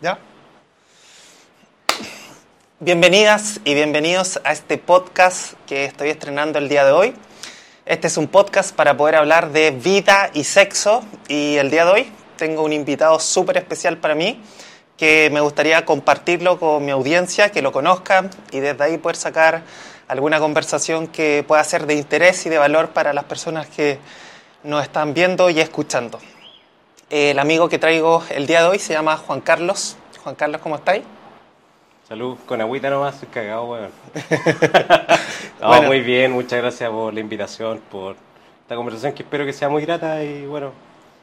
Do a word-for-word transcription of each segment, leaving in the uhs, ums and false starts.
¿Ya? Bienvenidas y bienvenidos a este podcast que estoy estrenando el día de hoy. Este es un podcast para poder hablar de vida y sexo, y el día de hoy tengo un invitado súper especial para mí que me gustaría compartirlo con mi audiencia, que lo conozcan y desde ahí poder sacar alguna conversación que pueda ser de interés y de valor para las personas que nos están viendo y escuchando. El amigo que traigo el día de hoy se llama Juan Carlos. Juan Carlos, ¿cómo estáis? Salud, con agüita nomás, estoy cagado, weón. no, Bueno. Muy bien, muchas gracias por la invitación, por esta conversación que espero que sea muy grata y bueno,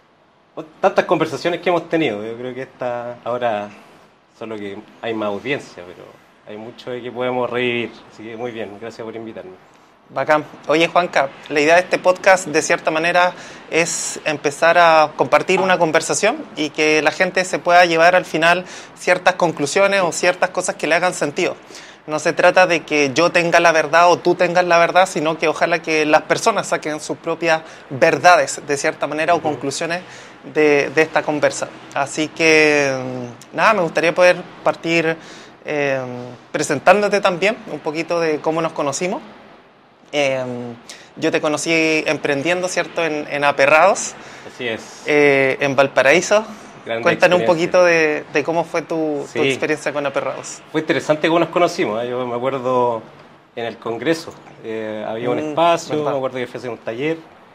tantas conversaciones que hemos tenido. Yo creo que esta ahora solo que hay más audiencia, pero hay mucho de que podemos reír, así que muy bien, gracias por invitarme. Bacán. Oye, Juanca, la idea de este podcast, de cierta manera, es empezar a compartir una conversación y que la gente se pueda llevar al final ciertas conclusiones o ciertas cosas que le hagan sentido. No se trata de que yo tenga la verdad o tú tengas la verdad, sino que ojalá que las personas saquen sus propias verdades, de cierta manera, o conclusiones de, de esta conversa. Así que, nada, me gustaría poder partir eh, presentándote también un poquito de cómo nos conocimos. Eh, yo te conocí emprendiendo, ¿cierto?, en, en Aperrados. Así es. Eh, en Valparaíso. Grande Cuéntanos un experiencia. poquito de, de cómo fue tu, Sí. tu experiencia con Aperrados. Fue interesante cómo nos conocimos, ¿eh? Yo me acuerdo en el congreso, eh, había un Mm, espacio, verdad. me acuerdo que fui a hacer un taller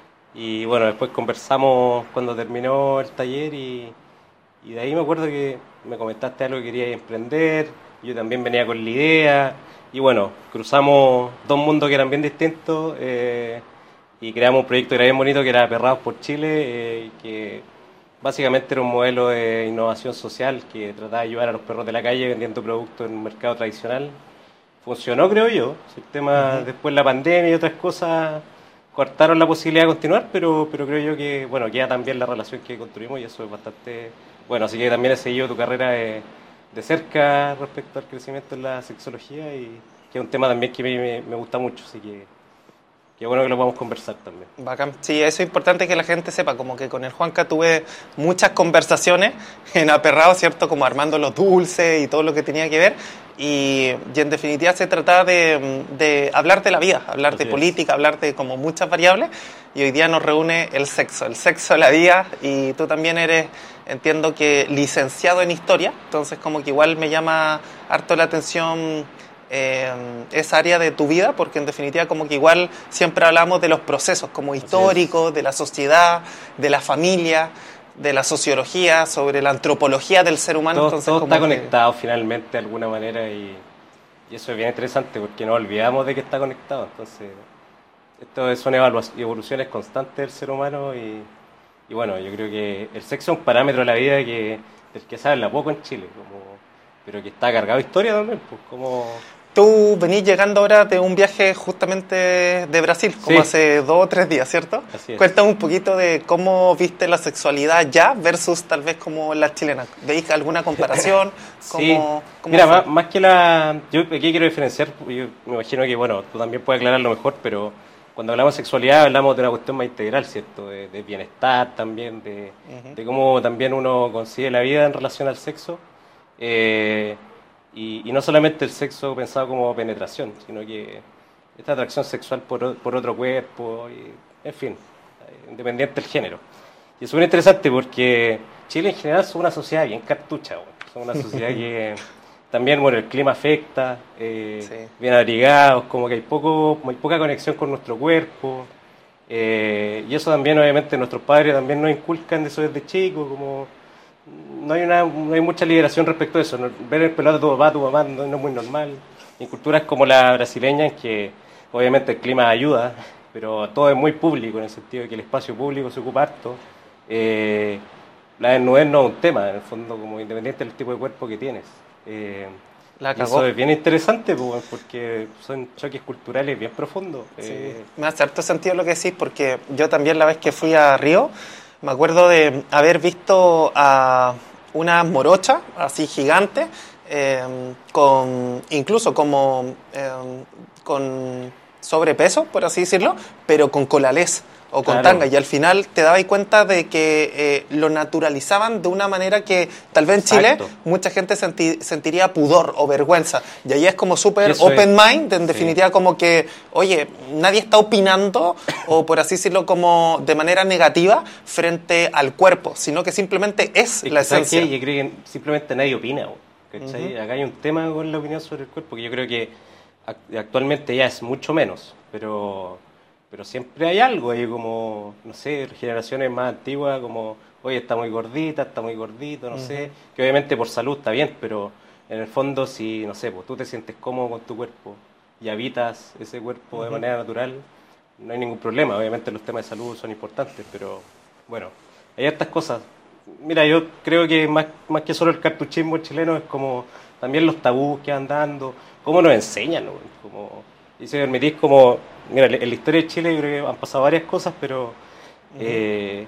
y bueno, después conversamos cuando terminó el taller y, y de ahí me acuerdo que me comentaste algo que querías emprender, yo también venía con la idea y bueno, cruzamos dos mundos que eran bien distintos eh, y creamos un proyecto que era bien bonito que era Perrados por Chile, eh, que básicamente era un modelo de innovación social que trataba de ayudar a los perros de la calle vendiendo productos en un mercado tradicional. Funcionó, creo yo. El tema, Ujú. después la pandemia y otras cosas cortaron la posibilidad de continuar, pero, pero creo yo que, bueno, queda también la relación que construimos y eso es bastante bueno. Así que también he seguido tu carrera de, de cerca respecto al crecimiento en la sexología y que es un tema también que me, me, me gusta mucho, así que qué bueno que lo podamos conversar también. Bacán. Sí, eso es importante que la gente sepa, como que con el Juanca tuve muchas conversaciones en Aperrado, ¿cierto? Como armando los dulces y todo lo que tenía que ver. Y, y en definitiva se trataba de, de hablar de la vida, hablar Así de es. política, hablar de como muchas variables. Y hoy día nos reúne el sexo, el sexo de la vida. Y tú también eres, entiendo que licenciado en historia, entonces como que igual me llama harto la atención Eh, esa área de tu vida, porque en definitiva como que igual siempre hablamos de los procesos como históricos, de la sociedad, de la familia, de la sociología, sobre la antropología del ser humano. Todo, Entonces, todo como está que- conectado finalmente de alguna manera y, y eso es bien interesante porque nos olvidamos de que está conectado. Entonces, esto son evalua- evoluciones constantes del ser humano y, y bueno, yo creo que el sexo es un parámetro de la vida que del que se habla poco en Chile, como, pero que está cargado de historia también, pues como... Tú venís llegando ahora de un viaje justamente de Brasil, como Sí. hace dos o tres días, ¿cierto? Así es. Cuéntame un poquito de cómo viste la sexualidad ya versus tal vez como la chilena. ¿Veis alguna comparación? ¿Cómo, Sí, cómo mira, fue? más, más que la... Yo aquí quiero diferenciar, yo me imagino que, bueno, tú también puedes aclararlo mejor, pero cuando hablamos de sexualidad hablamos de una cuestión más integral, ¿cierto? De, de bienestar también, de, Ujú. de cómo también uno concibe la vida en relación al sexo. Eh, y, y no solamente el sexo pensado como penetración, sino que esta atracción sexual por, o- por otro cuerpo, y, en fin, eh, independiente del género. Y es muy interesante porque Chile en general es una sociedad bien cartucha, güey. Es una sociedad que también, bueno, el clima afecta, eh, Sí. bien abrigados, como que hay poco, hay poca conexión con nuestro cuerpo, eh, y eso también obviamente nuestros padres también nos inculcan de eso desde chicos, como no hay una, no hay mucha liberación respecto a eso, ¿no? Ver el pelado de tu papá, tu mamá no, no es muy normal. En culturas como la brasileña, en que obviamente el clima ayuda, pero todo es muy público, en el sentido de que el espacio público se ocupa harto. Eh, la desnudez no es un tema, en el fondo, como independiente del tipo de cuerpo que tienes. Eh, La y cagó. eso es bien interesante, pues, porque son choques culturales bien profundos. Sí, Eh, me hace harto sentido lo que decís, porque yo también la vez que fui a Río, me acuerdo de haber visto a una morocha así gigante, eh, con incluso como eh, con sobrepeso, por así decirlo, pero con colalés. o con Claro. tanga, y al final te dabas cuenta de que eh, lo naturalizaban de una manera que tal vez en Chile Exacto. mucha gente senti- sentiría pudor o vergüenza, y ahí es como súper Eso open es. mind, en Sí. definitiva como que, oye, nadie está opinando, o por así decirlo, como de manera negativa frente al cuerpo, sino que simplemente es, Es la que, ¿sabes esencia. qué? Yo creo que simplemente nadie opina, güey, ¿cachai? Acá hay un tema con la opinión sobre el cuerpo que yo creo que ac- actualmente ya es mucho menos, pero, pero siempre hay algo ahí como, no sé, generaciones más antiguas como, oye, está muy gordita, está muy gordito, no sé, que obviamente por salud está bien, pero en el fondo si, no sé, pues tú te sientes cómodo con tu cuerpo y habitas ese cuerpo de manera natural, no hay ningún problema. Obviamente los temas de salud son importantes, pero bueno, hay estas cosas. Mira, yo creo que más, más que solo el cartuchismo chileno es como también los tabús que van dando, cómo nos enseñan, ¿no? Como, y si me permitís, como, mira, en la historia de Chile yo creo que han pasado varias cosas, pero eh,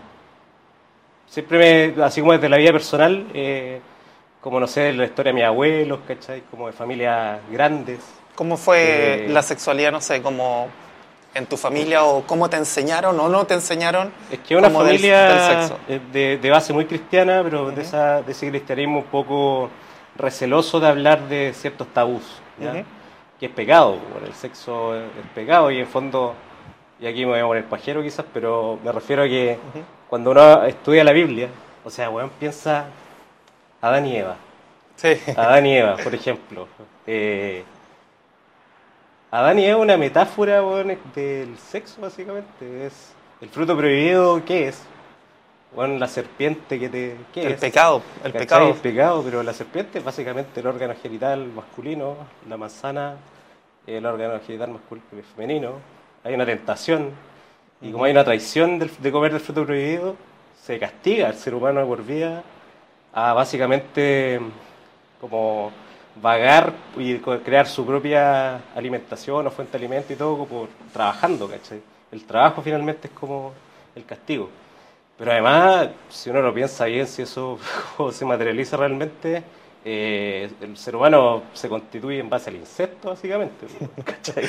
siempre me, así como desde la vida personal, eh, como no sé, de la historia de mis abuelos, ¿cachai? Como de familias grandes. ¿Cómo fue eh, la sexualidad, no sé, como en tu familia, o cómo te enseñaron o no te enseñaron Es que es una como del, del familia sexo? eh, de, de base muy cristiana, pero de, Ujú, esa, de ese cristianismo un poco receloso de hablar de ciertos tabús, ¿ya? ujú. Que es pecado, bueno, el sexo es es pecado y en fondo, y aquí me voy a poner pajero quizás, pero me refiero a que cuando uno estudia la Biblia, o sea, weón, piensa Adán y Eva. Sí. Adán y Eva, por ejemplo. Eh, Adán y Eva es una metáfora, weón, del sexo, básicamente. Es el fruto prohibido, ¿qué es? Bueno, la serpiente que te... ¿Qué El es? pecado, el ¿Cachai? pecado. El pecado, pero la serpiente es básicamente el órgano genital masculino, la manzana el órgano genital masculino femenino. Hay una tentación, y como hay una traición del- de comer del fruto prohibido, se castiga al ser humano por vida a básicamente como vagar y co- crear su propia alimentación o fuente de alimento y todo por trabajando, ¿cachai? El trabajo finalmente es como el castigo. Pero además, si uno lo piensa bien, si eso se materializa realmente, eh, el ser humano se constituye en base al insecto, básicamente. ¿Cachai?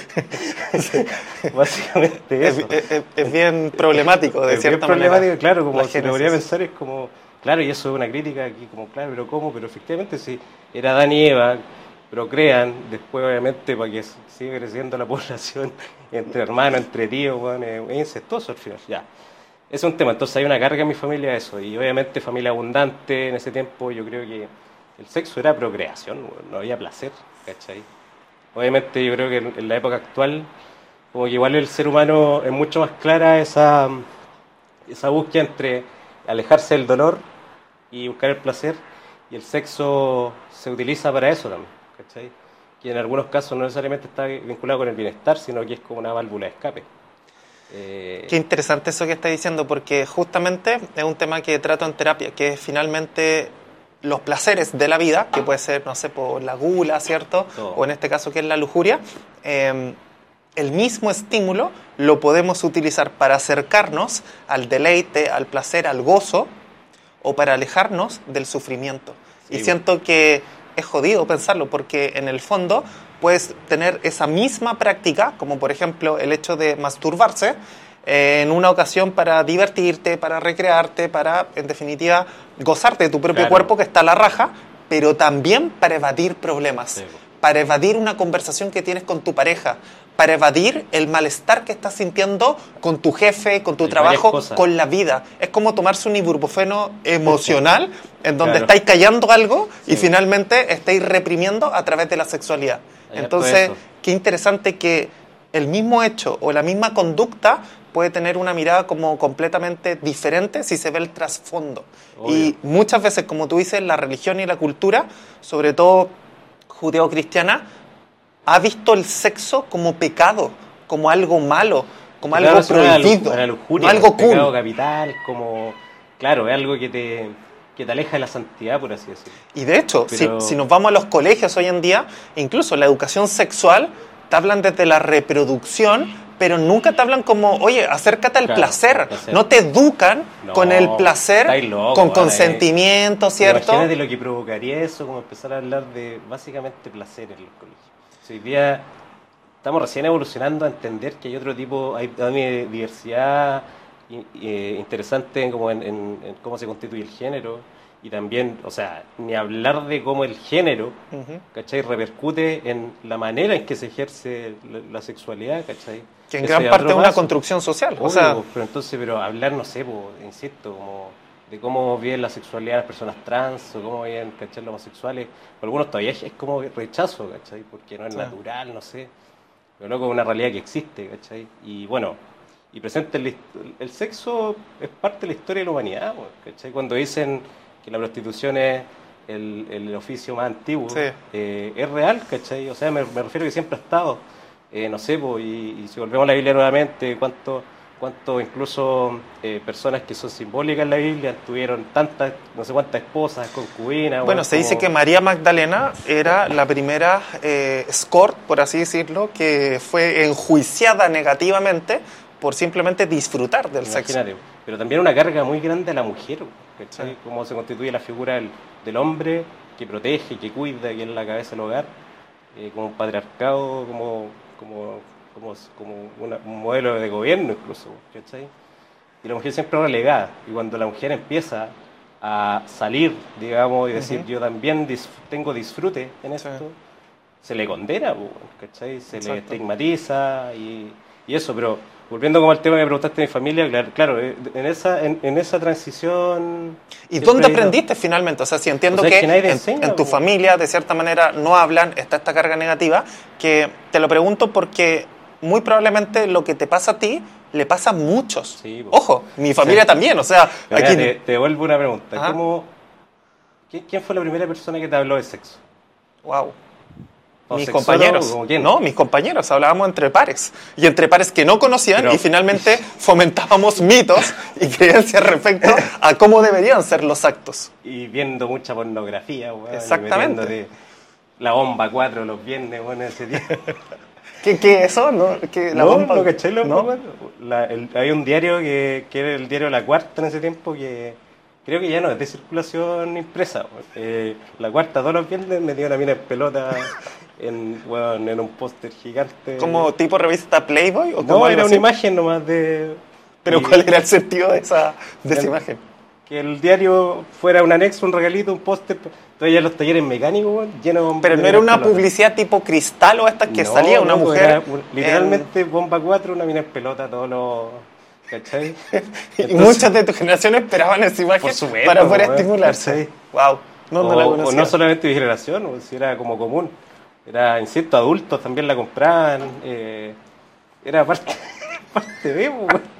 Básicamente Es, eso. es- es- es bien problemático, de Es bien cierta manera. problemático, claro, como la si lo podría génesis. pensar es como, claro, y eso es una crítica aquí, como, claro, pero ¿cómo? Pero efectivamente si era Adán y Eva, procrean, después obviamente para que siga creciendo la población entre hermanos, entre tíos, bueno, es, es incestuoso al final, ya. Ese es un tema, entonces hay una carga en mi familia de eso, y obviamente familia abundante en ese tiempo, yo creo que el sexo era procreación, bueno, no había placer, ¿cachai? Obviamente yo creo que en, en la época actual, como que igual el ser humano es mucho más clara esa, esa búsqueda entre alejarse del dolor y buscar el placer, y el sexo se utiliza para eso también, ¿cachai? Que en algunos casos no necesariamente está vinculado con el bienestar, sino que es como una válvula de escape. Eh, Qué interesante eso que estás diciendo, porque justamente es un tema que trato en terapia, que es finalmente los placeres de la vida, que puede ser, no sé, por la gula, ¿cierto? Todo. O en este caso, que es la lujuria. eh, el mismo estímulo lo podemos utilizar para acercarnos al deleite, al placer, al gozo, o para alejarnos del sufrimiento. Sí, y siento que es jodido pensarlo, porque en el fondo puedes tener esa misma práctica, como por ejemplo el hecho de masturbarse, eh, en una ocasión para divertirte, para recrearte, para, en definitiva, gozarte de tu propio Claro. cuerpo, que está a la raja, pero también para evadir problemas, Sí. para evadir una conversación que tienes con tu pareja, para evadir el malestar que estás sintiendo con tu jefe, con tu Hay varias trabajo, cosas. con la vida. Es como tomarse un ibuprofeno emocional en donde Claro. estáis callando algo y Sí. finalmente estáis reprimiendo a través de la sexualidad. Hay harto Entonces, de eso. qué interesante que el mismo hecho o la misma conducta puede tener una mirada como completamente diferente si se ve el trasfondo. Obvio. Y muchas veces, como tú dices, la religión y la cultura, sobre todo judeo-cristiana, ha visto el sexo como pecado, como algo malo, como Claro, algo es una lu- prohibido, una lujuria, no algo un pecado cool. capital, como, claro, es algo que te, que te aleja de la santidad, por así decirlo. Y de hecho, Pero- si, si nos vamos a los colegios hoy en día, incluso la educación sexual, te hablan desde la reproducción, pero nunca te hablan como, oye, acércate al Claro, placer. al placer. No te educan No, con el placer, estáis locos, con vale. consentimiento, ¿cierto? Imagínate lo que provocaría eso, como empezar a hablar de básicamente placer en los colegios. Si hoy día estamos recién evolucionando a entender que hay otro tipo, hay, hay diversidad eh, interesante como en, en, en cómo se constituye el género y también, o sea, ni hablar de cómo el género, uh-huh. ¿cachai? Repercute en la manera en que se ejerce la, la sexualidad, ¿cachai? Que en Eso gran parte es una construcción social. Obvio, o sea, pero entonces, pero hablar, no sé, pues, insisto, como de cómo viven la sexualidad las personas trans o cómo viven, ¿cachai? Los homosexuales, por algunos todavía es como rechazo, ¿cachai? Porque no es sí. natural, no sé. Pero loco, es una realidad que existe, ¿cachai? Y bueno, y presente el, el sexo es parte de la historia de la humanidad, ¿cachai? Cuando dicen que la prostitución es el, el oficio más antiguo, sí. eh, es real, ¿cachai? O sea, me, me refiero a que siempre ha estado, eh, no sé, pues, y, y si volvemos a la Biblia nuevamente, cuánto, cuánto incluso eh, personas que son simbólicas en la Biblia tuvieron tantas, no sé cuántas esposas, concubinas. Bueno, se como... dice que María Magdalena era la primera eh, escort, por así decirlo, que fue enjuiciada negativamente por simplemente disfrutar del Imagínate, sexo. Pero también una carga muy grande a la mujer, ¿cachai? Sí. Cómo se constituye la figura del, del hombre que protege, que cuida, que es la cabeza del hogar, eh, como un patriarcado, como, como, como, como una, un modelo de gobierno incluso, ¿cachai? Y la mujer siempre relegada, y cuando la mujer empieza a salir, digamos, y decir, uh-huh. yo también dis- tengo disfrute en esto, sí. se le condena, ¿cachai? Se Exacto. le estigmatiza y, y eso, pero... Volviendo como al tema que me preguntaste de mi familia, claro, claro en, esa, en, en esa transición... ¿Y dónde aprendiste finalmente? O sea, si entiendo o sea, que, que en, enseña, en tu familia, de cierta manera, no hablan, está esta carga negativa, que te lo pregunto porque muy probablemente lo que te pasa a ti le pasa a muchos. Sí, Ojo, mi familia sí. también, o sea... Aquí... Mira, te, te devuelvo una pregunta. ¿Cómo, ¿Quién fue la primera persona que te habló de sexo? Wow. Mis compañeros, no, mis compañeros, hablábamos entre pares, y entre pares que no conocían, Pero, y finalmente fomentábamos mitos y creencias respecto a cómo deberían ser los actos. Y viendo mucha pornografía, bueno, exactamente. De la bomba cuatro los viernes, bueno, ese día. ¿Qué, qué es eso? ¿No? ¿Qué, la no, bomba? ¿no caché la ¿No? bomba la, el, Hay un diario que, que era el diario La Cuarta en ese tiempo, que creo que ya no es de circulación impresa. Eh, la Cuarta todos los viernes me dio una mina en pelota... En, bueno, en un póster gigante. ¿Como tipo revista Playboy? ¿O no, como era una así? Imagen nomás de... ¿Pero y, cuál era el sentido de esa, de esa el, imagen? Que el diario fuera un anexo, un regalito, un póster. Todavía los talleres mecánicos llenos... Pero no era una pelota. Publicidad tipo Cristal o esta que no, salía una no, mujer... Era, literalmente en... bomba cuatro, una mina en pelota, todos los... ¿Cachai? Entonces, y muchas de tu generación esperaban esa imagen supuesto, para poder bueno, estimularse. ¿Cachai? Wow. No, no o, la conocía. O no solamente mi generación, o si era como común. Era, insisto, adultos también la compraban, eh, era parte, parte de,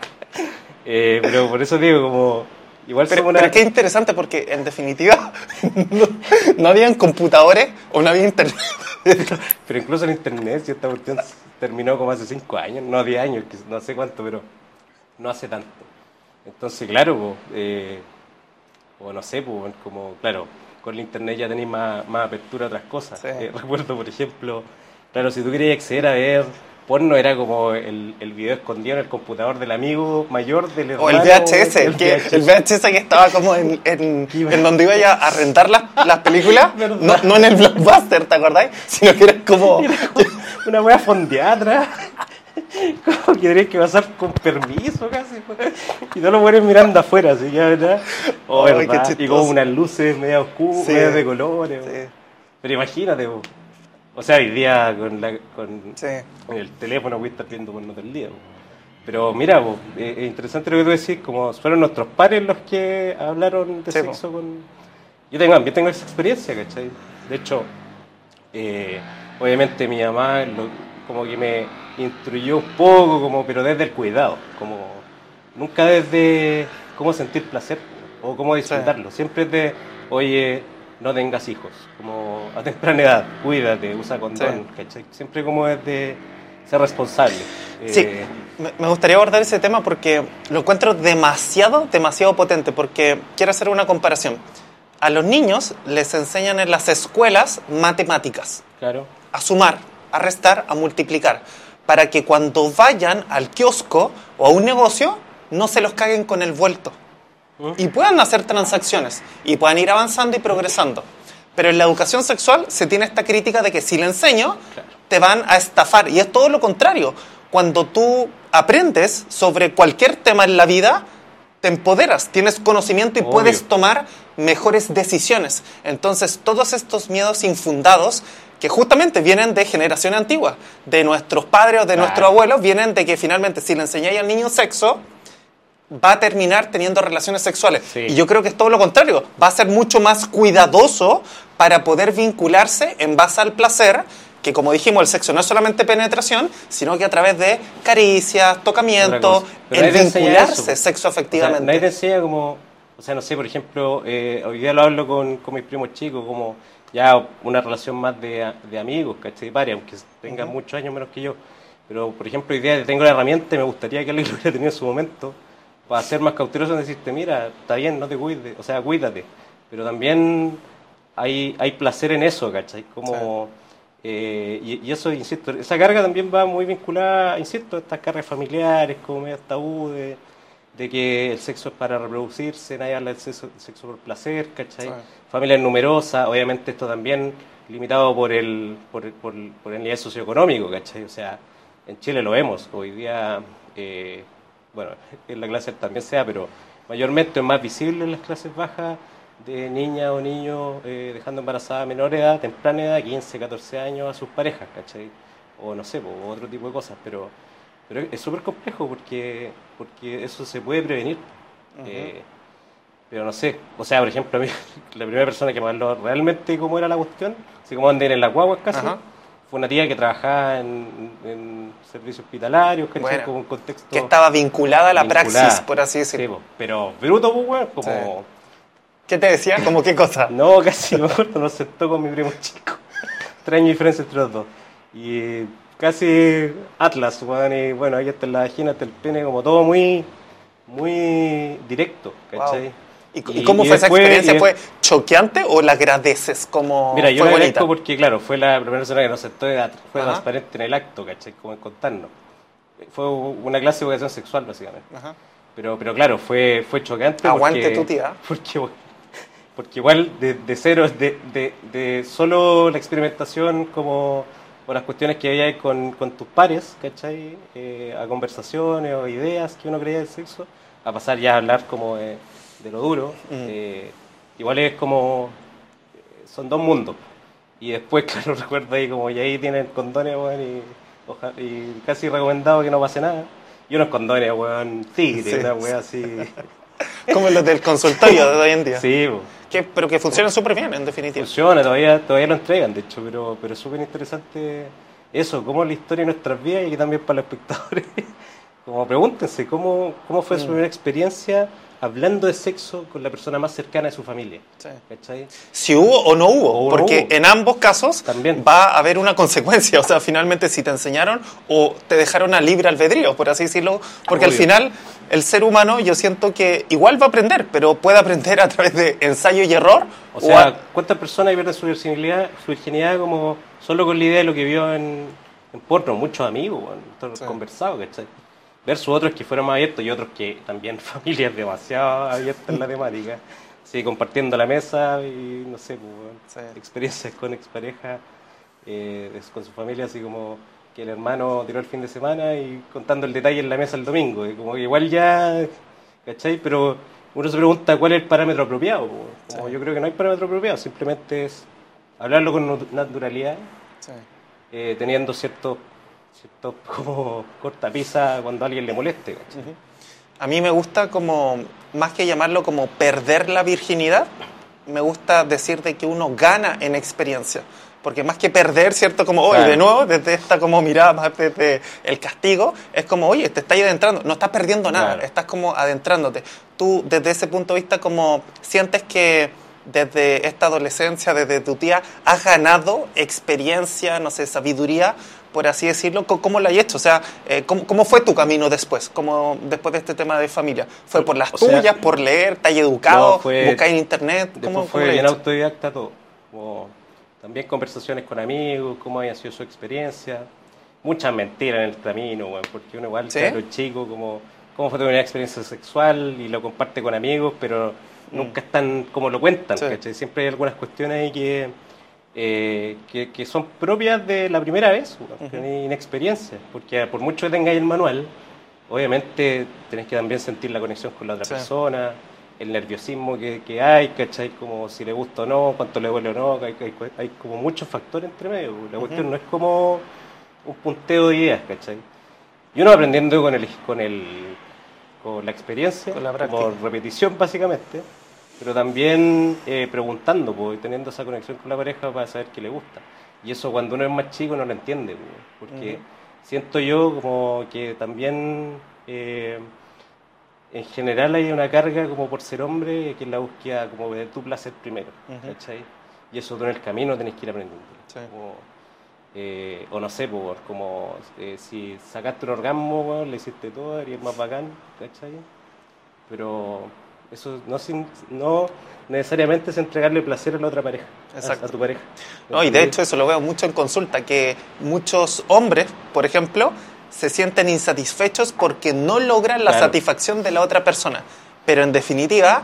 eh, pero por eso digo, como, igual pero, somos una... Pero qué interesante, porque en definitiva no, no habían computadores o no había internet. Pero incluso en internet, si esta cuestión terminó como hace cinco años, no diez años, no sé cuánto, pero no hace tanto. Entonces, claro, eh, o no sé, pues, como, claro... Con el internet ya tenéis más, más apertura a otras cosas. Sí. Eh, recuerdo, por ejemplo, claro, si tú querías acceder a ver porno, era como el, el video escondido en el computador del amigo mayor del hermano. O el V H S, el, que, el V H S que estaba como en, en, en donde iba ya a rentar las, las películas, no, no en el Blockbuster, ¿te acordáis? Sino que era como... Era como una wea fondeada atrás. Como que tenías que pasar con permiso casi, y no lo pones mirando afuera, así que verdad, oh, oh, verdad. Y como unas luces medio oscuras, sí, medio de colores, sí. Pero imagínate, o sea, hoy día con, la, con sí. el teléfono voy a estar viendo porno todo el día, pero mira, bo, es interesante lo que tú decís, como fueron nuestros padres los que hablaron de sí, sexo bo. con... Yo tengo, yo tengo esa experiencia, ¿cachai? De hecho, eh, obviamente mi mamá lo, como que me instruyó un poco, como, pero desde el cuidado, como nunca desde cómo sentir placer o cómo disfrutarlo, sí. Siempre desde, oye, no tengas hijos, como a temprana edad, cuídate, usa condón, sí. ¿Cachai? Siempre como desde ser responsable. Sí, eh, me gustaría abordar ese tema porque lo encuentro demasiado, demasiado potente, porque quiero hacer una comparación. A los niños les enseñan en las escuelas matemáticas, claro. A sumar, a restar, a multiplicar, para que cuando vayan al kiosco o a un negocio no se los caguen con el vuelto ¿Mm? Y puedan hacer transacciones y puedan ir avanzando y progresando. Pero en la educación sexual se tiene esta crítica de que si le enseño, claro, te van a estafar, y es todo lo contrario. Cuando tú aprendes sobre cualquier tema en la vida, te empoderas, tienes conocimiento y Obvio. puedes tomar mejores decisiones. Entonces, todos estos miedos infundados, que justamente vienen de generaciones antiguas, de nuestros padres o de Claro. nuestros abuelos, vienen de que finalmente si le enseñáis al niño sexo, va a terminar teniendo relaciones sexuales. Sí. Y yo creo que es todo lo contrario. Va a ser mucho más cuidadoso para poder vincularse en base al placer, que como dijimos, el sexo no es solamente penetración, sino que a través de caricias, Otra tocamiento, cosa. Pero el nadie te enseña vincularse eso. sexo O sea, efectivamente. nadie te enseña como, o sea, no sé, por ejemplo, eh, hoy día lo hablo con, con mis primos chicos, como ya una relación más de, de amigos, ¿cachai? Pares, aunque tengan Ujú. muchos años menos que yo. Pero, por ejemplo, hoy día tengo la herramienta y me gustaría que alguien lo hubiera tenido en su momento, para ser más cauteloso en decirte, mira, está bien, no te cuides, o sea, cuídate. Pero también hay, hay placer en eso, ¿cachai? Como... Eh, y, y eso, insisto, esa carga también va muy vinculada, insisto, a estas cargas familiares, como medio tabú de, de que el sexo es para reproducirse, nadie habla del sexo, del sexo por placer, ¿cachai? Sí. Familias numerosas, obviamente esto también limitado por el, por, el- por, el- por el nivel socioeconómico, ¿cachai? O sea, en Chile lo vemos, hoy día, eh, bueno, en la clase también sea, pero mayormente es más visible en las clases bajas de niñas o niños eh, dejando embarazadas a menor edad, temprana edad, quince, catorce años, a sus parejas, ¿cachai? O no sé, po, otro tipo de cosas, pero, pero es súper complejo porque, porque eso se puede prevenir. Eh, pero no sé, o sea, por ejemplo, a mí, la primera persona que me habló realmente cómo era la cuestión, así como andar en la guagua casi, Ajá. fue una tía que trabajaba en, en servicios hospitalarios, ¿cachai? Bueno, Como un contexto... Que estaba vinculada a la vinculada. praxis, por así Sí, decirlo. po, pero bruto, pues, weón, como... ¿Qué te decía? ¿Cómo qué cosa? No, casi me acuerdo, nos sentó con mi primo chico. Tres años de diferencia entre los dos. Y eh, casi Atlas, weón, y bueno, ahí está la vagina, está el pene, como todo muy, muy directo, ¿cachai? Wow. ¿Y, y cómo fue esa después- experiencia? y- ¿Fue choqueante o la agradeces como Mira, yo fue le bonita? agradezco porque, claro, fue la primera persona que nos sentó, y fue Ajá. transparente en el acto, ¿cachai? Como en contarnos. Fue una clase de educación sexual, básicamente. Ajá. Pero, pero claro, fue, fue chocante. Aguante porque, tu tía. Porque, porque igual de, de cero, de, de, de solo la experimentación como o las cuestiones que había con, con tus pares, ¿cachai? Eh, a conversaciones o ideas que uno creía del sexo, a pasar ya a hablar como de, de lo duro. Mm. eh, igual es como, son dos mundos. Y después, claro, recuerdo ahí como, y ahí tienen condones, weón, y, oja- y casi recomendado que no pase nada. Y unos condones, weón, tigre, Sí, una weá así. Como los del consultorio de hoy en día. Sí, po. Que, pero que funcionan súper bien, en definitiva. Funciona, todavía, todavía lo entregan, de hecho, pero, pero es súper interesante eso, cómo es la historia de nuestras vidas y que también para los espectadores. Como pregúntense, ¿cómo, cómo fue su Mm. primera experiencia hablando de sexo con la persona más cercana de su familia? Sí. ¿Cachai? Si hubo o no hubo, O no porque hubo. en ambos casos También. va a haber una consecuencia. O sea, finalmente si te enseñaron o te dejaron a libre albedrío, por así decirlo, porque al Obvio. final el ser humano yo siento que igual va a aprender, pero puede aprender a través de ensayo y error. O a- sea, ¿cuántas personas pierden su virginidad, su virginidad como solo con la idea de lo que vio en, en porno? Muchos amigos, bueno, todos Sí. conversados, ¿cachai? Versus otros que fueron más abiertos y otros que también familias demasiado abiertas en la temática. Sí, compartiendo la mesa y no sé, pues, bueno, Sí. experiencias con exparejas, eh, es- con su familia, así como que el hermano tiró el fin de semana y contando el detalle en la mesa el domingo. Y como que igual ya, ¿cachai? Pero uno se pregunta cuál es el parámetro apropiado. Po. Como Sí. yo creo que no hay parámetro apropiado, simplemente es hablarlo con natu- naturalidad, Sí. eh, teniendo ciertos ciertos como cortapisa cuando a alguien le moleste. ¿cachai? Ujú. A mí me gusta como, más que llamarlo como perder la virginidad, me gusta decir de que uno gana en experiencia. Porque más que perder, ¿cierto? Como, oye, Claro. de nuevo, desde esta como mirada más desde el castigo, es como, oye, te estás adentrando, no estás perdiendo nada, Claro. estás como adentrándote. Tú, desde ese punto de vista, como sientes que desde esta adolescencia, desde tu tía, has ganado experiencia, no sé, sabiduría, por así decirlo. ¿Cómo, cómo lo has hecho? O sea, eh, ¿cómo, cómo fue tu camino después? ¿Cómo, después de este tema de familia? ¿Fue por las O sea, tuyas, por leer, te has educado, no, fue- buscar en internet? Después ¿Cómo, fue cómo lo has bien hecho? autodidacta todo. Como también conversaciones con amigos, cómo había sido su experiencia. Muchas mentiras en el camino, bueno, porque uno igual, ¿Sí? claro, chico, como, cómo fue tu primera experiencia sexual y lo comparte con amigos, pero nunca es tan como lo cuentan, Sí. ¿cachai? Siempre hay algunas cuestiones ahí que, eh, que, que son propias de la primera vez, bueno, que Ujú. hay inexperiencia, porque por mucho que tengáis el manual, obviamente tenés que también sentir la conexión con la otra Sí. persona, el nerviosismo que, que hay, ¿cachai? Como si le gusta o no, cuánto le duele o no, hay, hay, hay como muchos factores entre medio. La cuestión Ujú. no es como un punteo de ideas, ¿cachai? Y uno aprendiendo con el, con el, con la experiencia, Con la como práctica. repetición básicamente, pero también eh, preguntando, pues, y teniendo esa conexión con la pareja para saber qué le gusta. Y eso cuando uno es más chico no lo entiende, pues, porque Ujú. siento yo como que también eh, en general hay una carga como por ser hombre que es la búsqueda como de tu placer primero, Ujú. ¿cachai? Y eso tú en el camino tenés que ir aprendiendo. Sí. Como, eh, o no sé, pues, como eh, si sacaste un orgasmo, weón, le hiciste todo, eres más bacán, ¿cachai? Pero eso no, sin- no necesariamente es entregarle placer a la otra pareja, a, Exacto. a tu pareja. No, y de hecho eso lo veo mucho en consulta, que muchos hombres, por ejemplo, se sienten insatisfechos porque no logran la Claro. satisfacción de la otra persona. Pero en definitiva,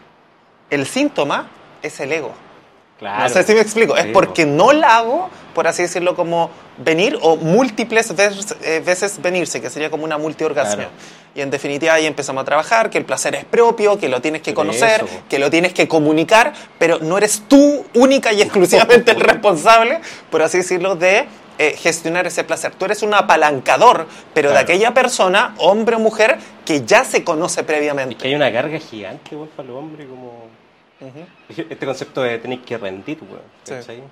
el síntoma es el ego. Claro. No sé si me explico. Es Sí, porque po. no la hago, por así decirlo, como venir o múltiples veces, eh, veces venirse, que sería como una multiorgasmia. Claro. Y en definitiva ahí empezamos a trabajar, que el placer es propio, que lo tienes que Por conocer, eso, po. que lo tienes que comunicar, pero no eres tú única y exclusivamente el responsable, por así decirlo, de eh, gestionar ese placer. Tú eres un apalancador, pero de Claro. aquella persona, hombre o mujer, que ya se conoce Es que previamente. hay una carga gigante, weón, para los hombres, como Ujú. este concepto de tenéis que rendir, weón, Sí. ¿cachai?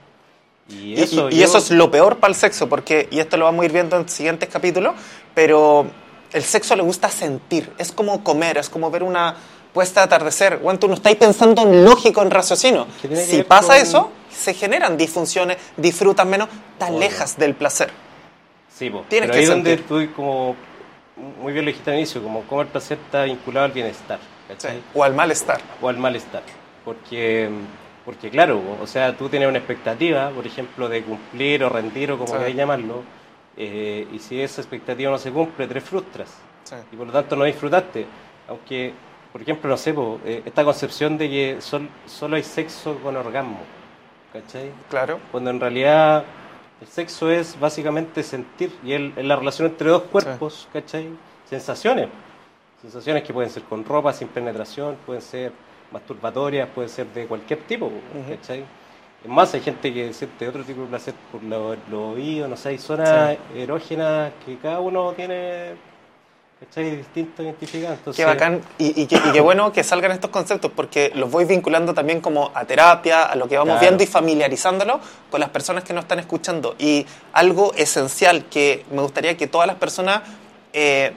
Y Y, eso, y- y yo- eso es lo peor para el sexo, porque, y esto lo vamos a ir viendo en siguientes capítulos, pero el sexo le gusta sentir, es como comer, es como ver una puesta de atardecer. Bueno, tú no estáis pensando en lógico, en raciocinio. que tiene que Si ver pasa con- eso, se generan disfunciones, disfrutan menos, te Obvio. alejas del placer. Sí, po. Tienes Pero que ahí es donde sentir. tú, como muy bien lo dijiste al inicio, como cómo el placer está vinculado al bienestar, Sí. ¿cachai? O al malestar. O al malestar. Porque, porque claro, o sea, tú tienes una expectativa, por ejemplo, de cumplir o rendir o como Sí. quieras llamarlo, eh, y si esa expectativa no se cumple, te frustras. Sí. Y por lo tanto no disfrutaste. Aunque, por ejemplo, no sé, po, eh, esta concepción de que sol- solo hay sexo con orgasmo, ¿cachai? Claro. Cuando en realidad el sexo es básicamente sentir, y es es la relación entre dos cuerpos, ¿cachai? Sensaciones. Sensaciones que pueden ser con ropa, sin penetración, pueden ser masturbatorias, pueden ser de cualquier tipo, Ujú. ¿cachai? Es más, hay gente que siente otro tipo de placer por los los oídos, no sé, hay zonas erógenas que cada uno tiene, ¿cachai? Distinto identificado. Entonces, Qué bacán y, y, qué, y qué bueno que salgan estos conceptos porque los voy vinculando también como a terapia, a lo que vamos Claro. viendo y familiarizándolo con las personas que nos están escuchando. Y algo esencial que me gustaría que todas las personas eh,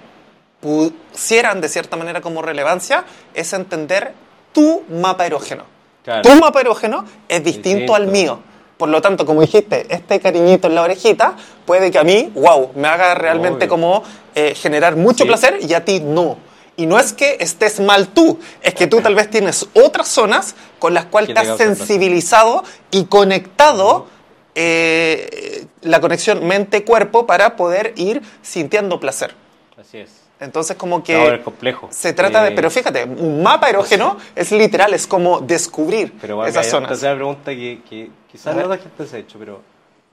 pusieran de cierta manera como relevancia es entender tu mapa erógeno. Claro. Tu mapa erógeno es distinto, Distinto. al mío. Por lo tanto, como dijiste, este cariñito en la orejita puede que a mí, wow, me haga realmente Obvio. como eh, generar mucho Sí. placer y a ti no. Y no es que estés mal tú, es que tú tal vez tienes otras zonas con las cuales Que te te has causan placer. sensibilizado y conectado eh, la conexión mente-cuerpo para poder ir sintiendo placer. así es. Entonces como que No, es complejo. se trata de... Eh, Pero fíjate, un mapa erógeno es literal, es como descubrir Pero bueno, esas hay zonas. otra pregunta que, que A quizás ver. no la gente se ha hecho, pero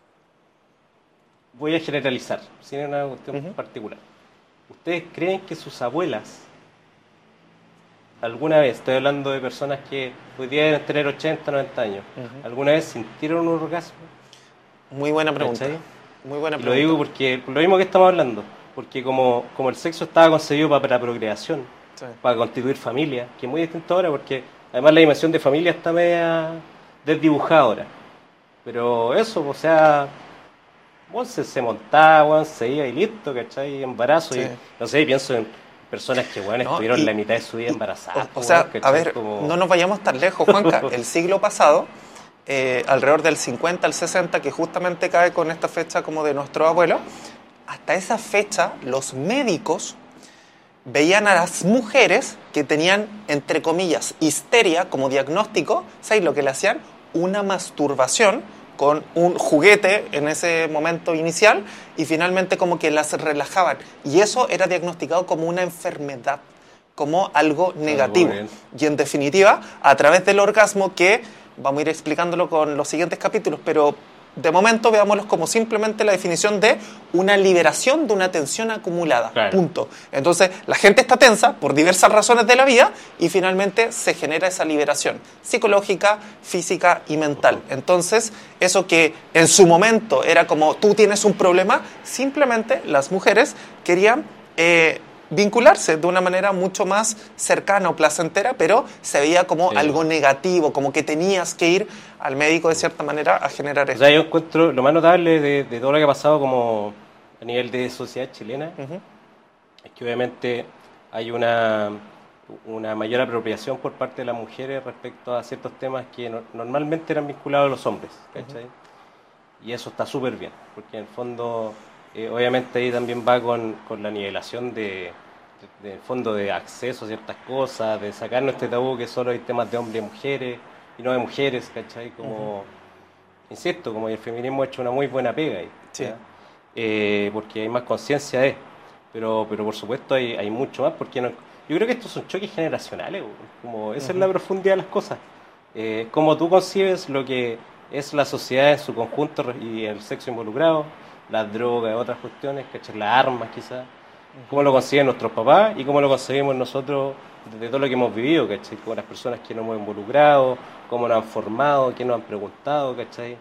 voy a generalizar, sin una cuestión Ujú. particular. ¿Ustedes creen que sus abuelas, alguna vez, estoy hablando de personas que hoy día deben tener ochenta, noventa años, Ujú. alguna vez sintieron un orgasmo? Muy buena pregunta. ¿Cachai? Muy buena Y lo pregunta. digo porque, por lo mismo que estamos hablando, porque como, como el sexo estaba concebido para, para procreación, Sí. para constituir familia, que es muy distinto ahora porque además la dimensión de familia está media desdibujada ahora. Pero eso, o sea, bueno, se, se montaba, bueno, se iba y listo, ¿cachai? Embarazo Sí. y no sé, pienso en personas que bueno, No, estuvieron y- la mitad de su vida y- embarazadas. O, o pues, sea, ¿cachai? a ver, Como- no nos vayamos tan lejos, Juanca. El siglo pasado, eh, alrededor del cincuenta al sesenta, que justamente cae con esta fecha como de nuestro abuelo, hasta esa fecha los médicos veían a las mujeres que tenían, entre comillas, histeria como diagnóstico. ¿Sabéis lo que le hacían? Una masturbación con un juguete en ese momento inicial y finalmente como que las relajaban. Y eso era diagnosticado como una enfermedad, como algo negativo. bien. Y en definitiva, a través del orgasmo, que vamos a ir explicándolo con los siguientes capítulos, pero de momento veámoslos como simplemente la definición de una liberación de una tensión acumulada, claro. punto. Entonces la gente está tensa por diversas razones de la vida y finalmente se genera esa liberación psicológica, física y mental. Entonces eso que en su momento era como tú tienes un problema, simplemente las mujeres querían eh, vincularse de una manera mucho más cercana o placentera, pero se veía como sí. algo negativo, como que tenías que ir al médico de cierta manera a generar eso. O sea, yo encuentro lo más notable de, de todo lo que ha pasado como a nivel de sociedad chilena, uh-huh. es que obviamente hay una, una mayor apropiación por parte de las mujeres respecto a ciertos temas que no, normalmente eran vinculados a los hombres, ¿cachai? Uh-huh. Y eso está súper bien, porque en el fondo... Eh, obviamente ahí también va con, con la nivelación de, de, de fondo de acceso a ciertas cosas, de sacarnos este tabú que solo hay temas de hombres y mujeres, y no de mujeres, ¿cachai? Como, uh-huh. insisto, como el feminismo ha hecho una muy buena pega ahí, sí. eh, porque hay más conciencia de, pero pero por supuesto hay, hay mucho más, porque no, yo creo que estos son choques generacionales, como esa uh-huh. es la profundidad de las cosas, eh, como tú concibes lo que es la sociedad en su conjunto y el sexo involucrado, las drogas, otras cuestiones, ¿cachai? Las armas quizás, cómo lo consiguen nuestros papás y cómo lo conseguimos nosotros de todo lo que hemos vivido, ¿cachai? Con las personas que nos hemos involucrado, cómo nos han formado, qué nos han preguntado, ¿cachai?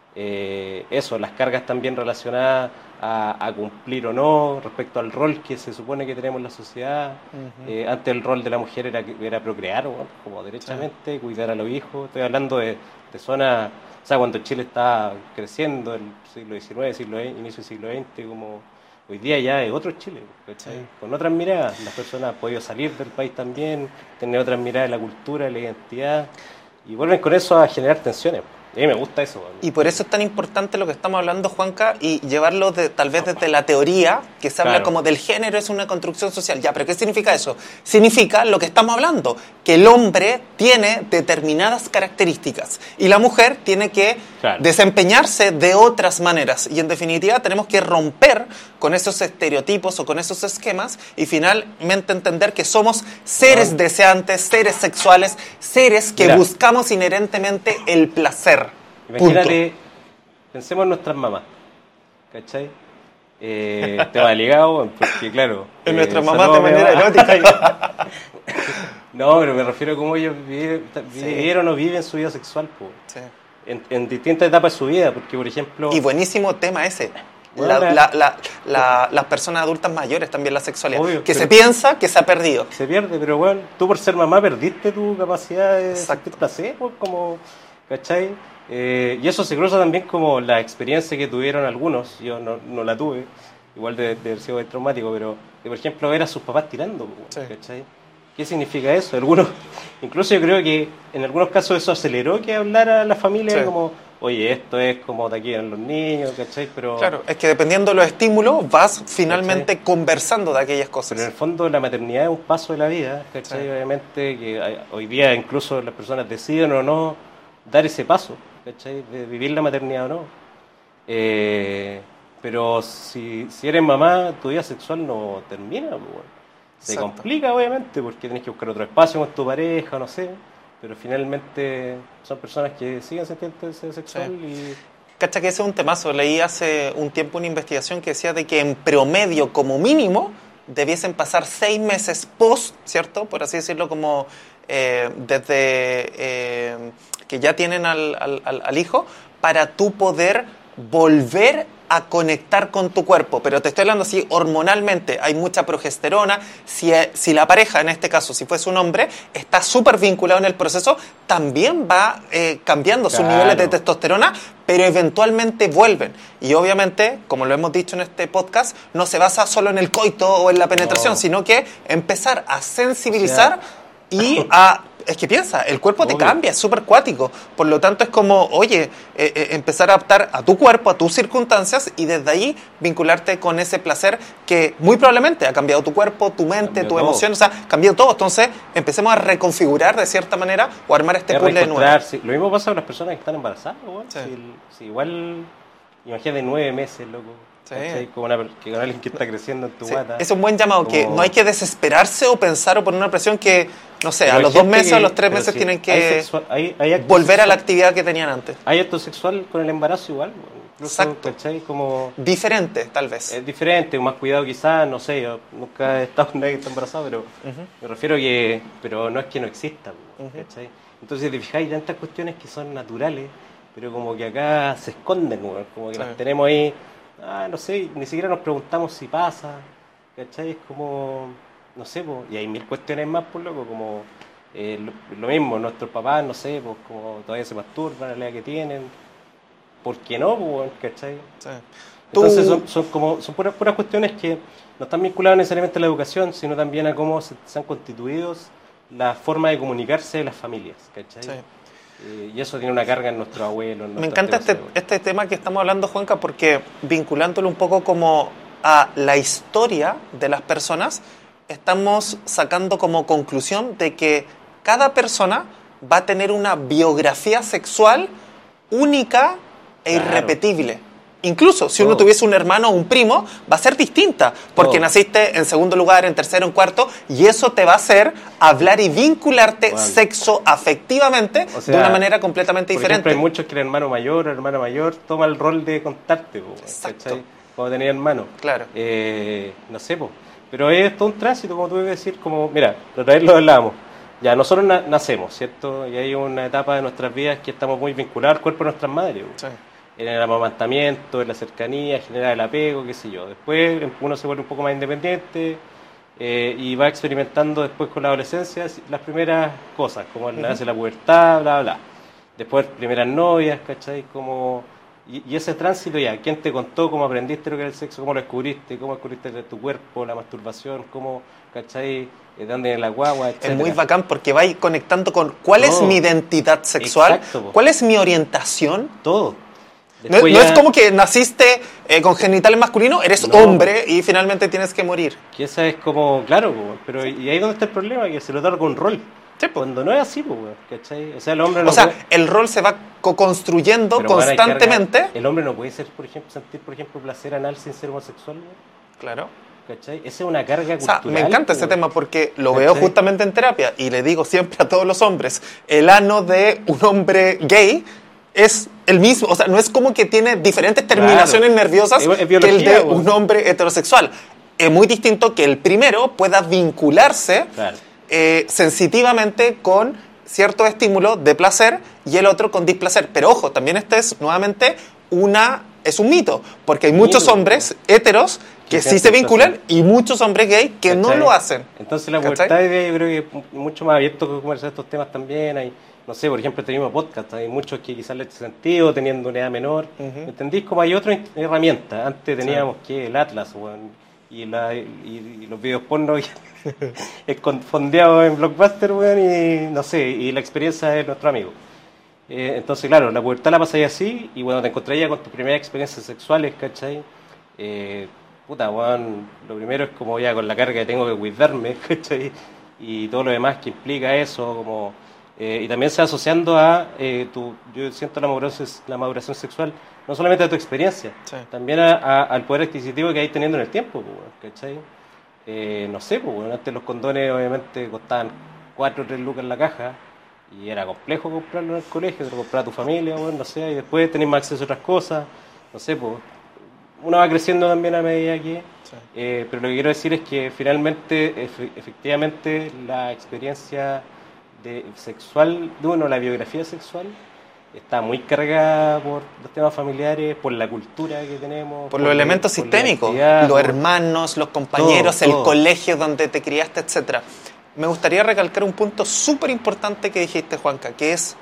Eh, eso, las cargas también relacionadas a, a cumplir o no respecto al rol que se supone que tenemos en la sociedad. Uh-huh. Eh, antes el rol de la mujer era, era procrear, ¿no? Como derechamente, sí. cuidar a los hijos. Estoy hablando de, de zonas... O sea, cuando Chile estaba creciendo, el siglo diecinueve, siglo veinte, inicio del siglo veinte, como hoy día ya es otro Chile, ¿cachai? Sí. Con otras miradas. Las personas han podido salir del país también, tener otras miradas de la cultura, de la identidad, y vuelven con eso a generar tensiones. A mí me gusta eso. Y por eso es tan importante lo que estamos hablando, Juanca, y llevarlo de, tal vez desde la teoría, que se habla claro. como del género es una construcción social. Ya, pero ¿qué significa eso? Significa lo que estamos hablando, que el hombre tiene determinadas características y la mujer tiene que claro. desempeñarse de otras maneras. Y en definitiva tenemos que romper con esos estereotipos o con esos esquemas y finalmente entender que somos seres bueno. deseantes, seres sexuales, seres que Mira. buscamos inherentemente el placer. Imagínate, Punto. Pensemos en nuestras mamás, ¿cachai? Eh, te va ligado, porque claro... En eh, nuestras mamás de manera erótica. No, pero me refiero a cómo ellos vivieron, vivieron sí. o viven su vida sexual, po. Sí. En, en distintas etapas de su vida, porque por ejemplo... Y buenísimo tema ese. Bueno, la, la, la, la, las personas adultas mayores también la sexualidad. Obvio, que se piensa que se ha perdido. Se pierde, pero bueno, tú por ser mamá perdiste tu capacidad de Exacto. sentir placer, pues, como... ¿Cachai? Eh, y eso se cruza también como la experiencia que tuvieron algunos, yo no, no la tuve, igual de, de haber sido traumático, pero de, por ejemplo ver a sus papás tirando, sí. ¿cachai? ¿Qué significa eso? Algunos, incluso yo creo que en algunos casos eso aceleró que hablara a la familia sí. como, oye, esto es como de aquí eran los niños, ¿cachai? Pero, claro, es que dependiendo de los estímulos vas finalmente ¿cachai? conversando de aquellas cosas. Pero en el fondo la maternidad es un paso de la vida, ¿cachai? Sí. Obviamente que hay, hoy día incluso las personas deciden o no dar ese paso, ¿cachai? De vivir la maternidad o no. Eh, pero si, si eres mamá, tu vida sexual no termina, pues, bueno. Se Exacto. complica, obviamente, porque tienes que buscar otro espacio con tu pareja, no sé. Pero finalmente son personas que siguen sintiendo deseo sexual sí. y... Cacha que ese es un temazo. Leí hace un tiempo una investigación que decía de que en promedio, como mínimo, debiesen pasar seis meses post, ¿cierto? Por así decirlo, como eh, desde eh, que ya tienen al, al, al hijo, para tú poder volver a conectar con tu cuerpo. Pero te estoy hablando así hormonalmente, hay mucha progesterona. Si, si la pareja, en este caso, si fuese un hombre, está súper vinculado en el proceso, también va eh, cambiando claro. sus niveles de testosterona, pero eventualmente vuelven. Y obviamente, como lo hemos dicho en este podcast, no se basa solo en el coito o en la penetración, no. sino que empezar a sensibilizar o sea... y a... Es que piensa, el cuerpo Obvio. te cambia, es súper cuático. Por lo tanto, es como, oye, eh, eh, empezar a adaptar a tu cuerpo, a tus circunstancias y desde ahí vincularte con ese placer que muy probablemente ha cambiado tu cuerpo, tu mente, tu emoción, o sea, cambió todo. Entonces, empecemos a reconfigurar de cierta manera o armar este puzzle de nuevo. Sí. Lo mismo pasa con las personas que están embarazadas, ¿no? Sí. Si, si igual, imagínate nueve meses, loco. Sí. Como una, que con alguien que está creciendo en tu sí. guata. Es un buen llamado, como... que no hay que desesperarse o pensar o poner una presión que, no sé, Pero a hay los dos gente meses que- o a los tres pero meses sí, tienen hay que sexua- hay- hay acto volver a la sexual- actividad que tenían antes. Hay acto sexual con el embarazo igual, bueno, incluso, Exacto. ¿cachai? Como Diferente, tal vez. es diferente, más cuidado quizás, no sé, yo nunca he estado con nadie que está embarazado, pero Ujú. me refiero que, pero no es que no exista, Ujú. ¿cachai? Entonces te fijáis, hay tantas cuestiones que son naturales, pero como que acá se esconden, weón, como que Sí. las tenemos ahí, ah, no sé, ni siquiera nos preguntamos si pasa, ¿cachai? Es como, no sé, po, y hay mil cuestiones más, por loco, como eh, lo, lo mismo, nuestros papás, no sé, pues como todavía se masturban, la edad que tienen, ¿por qué no, po, weón? ¿Cachai? Sí. Entonces Tú- son, son como son puras, puras cuestiones que no están vinculadas necesariamente a la educación, sino también a cómo se, se han constituido la forma de comunicarse de las familias, ¿cachai? Sí. Eh, y eso tiene una carga en nuestros abuelos. en Me nuestros encanta este, antepasados. este tema que estamos hablando, Juanca, porque vinculándolo un poco como a la historia de las personas, estamos sacando como conclusión de que cada persona va a tener una biografía sexual única e Claro. irrepetible. Incluso si uno Todo. tuviese un hermano o un primo, va a ser distinta, porque Todo. naciste en segundo lugar, en tercero, en cuarto, y eso te va a hacer hablar y vincularte Bueno. sexo afectivamente O sea, de una manera completamente Por diferente. ejemplo, hay muchos que el hermano mayor o hermana mayor toma el rol de contarte, po, Exacto. ¿cachai? Cuando tenía hermano. Claro. Eh, no sé, po. Pero es todo un tránsito, como tuve que decir, como, mira, otra vez lo hablábamos. Ya, nosotros na- nacemos, ¿cierto? Y hay una etapa de nuestras vidas que estamos muy vinculados al cuerpo de nuestras madres, po. Sí. En el amamantamiento, en la cercanía, generar el apego, qué sé yo. Después uno se vuelve un poco más independiente eh, y va experimentando después con la adolescencia las primeras cosas, como el nace la pubertad, bla, bla. Después primeras novias, ¿cachai? Como, y, y ese tránsito ya, ¿quién te contó cómo aprendiste lo que era el sexo? ¿Cómo lo descubriste? ¿Cómo descubriste de tu cuerpo, la masturbación? ¿Cómo, ¿cachai? ¿De dónde viene la guagua? Es Etcétera. muy bacán porque va conectando con cuál es Todo. mi identidad sexual, Exacto, po. cuál es mi orientación. Todo. No, Después no ya- es como que naciste eh, con genitales masculinos, eres No. hombre y finalmente tienes que morir. Que esa es como, claro, po, pero y ahí es donde está el problema, que se le otorga un rol. Sí, po. Cuando no es así, pues, ¿cachai? O sea, el hombre no O sea, puede... el rol se va co-construyendo pero, bueno, hay carga- constantemente. el hombre no puede ser, por ejemplo, sentir, por ejemplo, placer anal sin ser homosexual, weón, Claro. ¿cachai? Esa es una carga O sea, cultural. me encanta ese weón. tema porque lo ¿Cachai? veo justamente en terapia y le digo siempre a todos los hombres, el ano de un hombre gay es el mismo, o sea, no es como que tiene diferentes terminaciones Claro. nerviosas Es- es que el biología, de weón. un hombre heterosexual. Es muy distinto que el primero pueda vincularse Claro. eh, sensitivamente con cierto estímulo de placer y el otro con displacer. Pero ojo, también este es nuevamente una es un mito, porque hay muchos Mito, hombres heteros que Que sí se sienten vinculan placer. y muchos hombres gay que no ¿Cachai? lo hacen. Entonces la ¿Cachai? pubertad hoy día yo creo que es mucho más abierto que conversar estos temas también. Hay, no sé, por ejemplo, este mismo podcast, hay muchos que quizás les hace sentido teniendo una edad menor. Ujú. ¿Entendís? Como hay otras herramientas. Antes teníamos que el Atlas, weón, y, la, y, y los videos porno escondidos en Blockbuster, weón, y no sé, y la experiencia de nuestro amigo. Eh, entonces, claro, la pubertad la pasáis así, y bueno, te encontrarías con tus primeras experiencias sexuales, ¿cachai? Eh, puta, weón, lo primero es como ya con la carga que tengo que cuidarme, ¿cachai? Y todo lo demás que implica eso, como... eh, y también se va asociando a, eh, tu, yo siento la maduración, la maduración sexual, no solamente a tu experiencia, Sí. también a- a- al poder adquisitivo que hay teniendo en el tiempo, pues, weón, ¿cachai? Eh, no sé, pues, weón, antes los condones obviamente costaban cuatro o tres lucas en la caja, y era complejo comprarlo en el colegio, te lo compraba tu familia, bueno, no sé, y después tenés más acceso a otras cosas, no sé, pues uno va creciendo también a medida que... Sí. eh, pero lo que quiero decir es que finalmente, efe- efectivamente, la experiencia de, sexual de uno, la biografía sexual, está muy cargada por los temas familiares, por la cultura que tenemos. Por los la- elementos por la sistémicos, identidad, los por- hermanos, los compañeros, Todo, el todo. colegio donde te criaste, etcétera. Me gustaría recalcar un punto súper importante que dijiste, Juanca, que es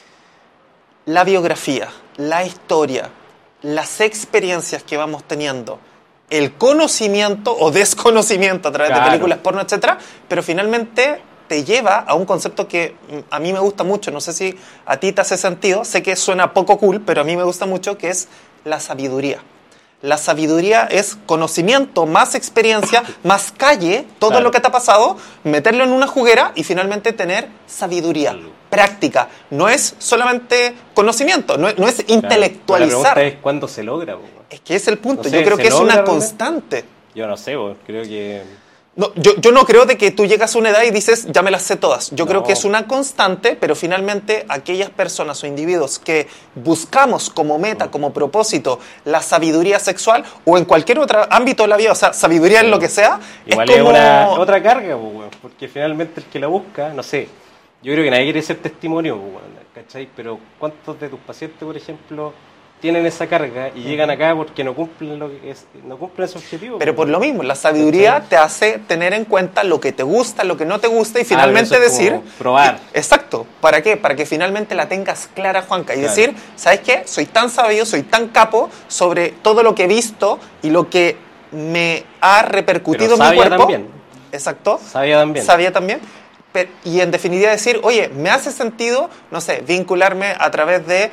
la biografía, la historia, las experiencias que vamos teniendo, el conocimiento o desconocimiento a través Claro. de películas porno, etcétera, pero finalmente te lleva a un concepto que mm, a mí me gusta mucho, no sé si a ti te hace sentido, sé que suena poco cool, pero a mí me gusta mucho, que es la sabiduría. La sabiduría es conocimiento, más experiencia, más calle, todo Claro. lo que te ha pasado, meterlo en una juguera y finalmente tener sabiduría, Claro. práctica. No es solamente conocimiento, no es, no es Claro. intelectualizar. La pregunta es cuándo se logra, po, weón. Es que es el punto, No sé, yo creo ¿se que es logra una realmente? constante. Yo no sé, weón, creo que... No, yo, yo no creo de que tú llegas a una edad y dices, ya me las sé todas. Yo No. creo que es una constante, pero finalmente aquellas personas o individuos que buscamos como meta, como propósito, la sabiduría sexual o en cualquier otro ámbito de la vida, o sea, sabiduría en lo que sea, Igual es es, como... una, otra carga, pues, weón, porque finalmente el que la busca, no sé, yo creo que nadie quiere ser testimonio, pues, weón, ¿cachai? Pero ¿cuántos de tus pacientes, por ejemplo, tienen esa carga y llegan acá porque no cumplen lo que es, no cumplen ese objetivo? Pero por pues, lo mismo, la sabiduría ¿cachai? te hace tener en cuenta lo que te gusta, lo que no te gusta y Ah, pero finalmente eso es decir... como probar. Exacto. ¿Para qué? Para que finalmente la tengas clara, Juanca. Y Claro. decir, ¿sabes qué? Soy tan sabio, soy tan capo sobre todo lo que he visto y lo que me ha repercutido Pero en mi sabia cuerpo. también. Exacto. Sabia también. Sabia también. Pe- Y en definitiva decir, oye, me hace sentido, no sé, vincularme a través de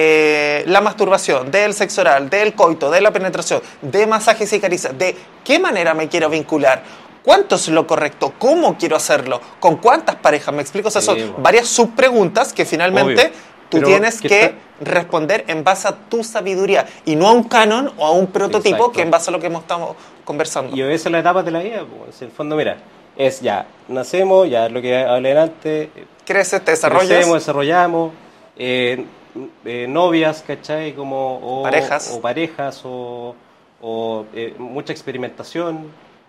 eh, la masturbación, del sexo oral, del coito, de la penetración, de masajes y caricias, de qué manera me quiero vincular, cuánto es lo correcto, cómo quiero hacerlo, con cuántas parejas, me explico, o sea, Sí, son bueno. varias subpreguntas que finalmente Obvio. tú Pero tienes que que está- responder en base a tu sabiduría y no a un canon o a un prototipo Exacto. que en base a lo que hemos estado conversando. Y obedece las etapas de la vida, pues, en el fondo, mira, es ya, nacemos, ya lo que hablé antes, Creces, te desarrollas, crecemos, desarrollamos, eh, eh, novias, ¿cachai? Como, o Parejas. o, parejas, o, o, eh, mucha experimentación,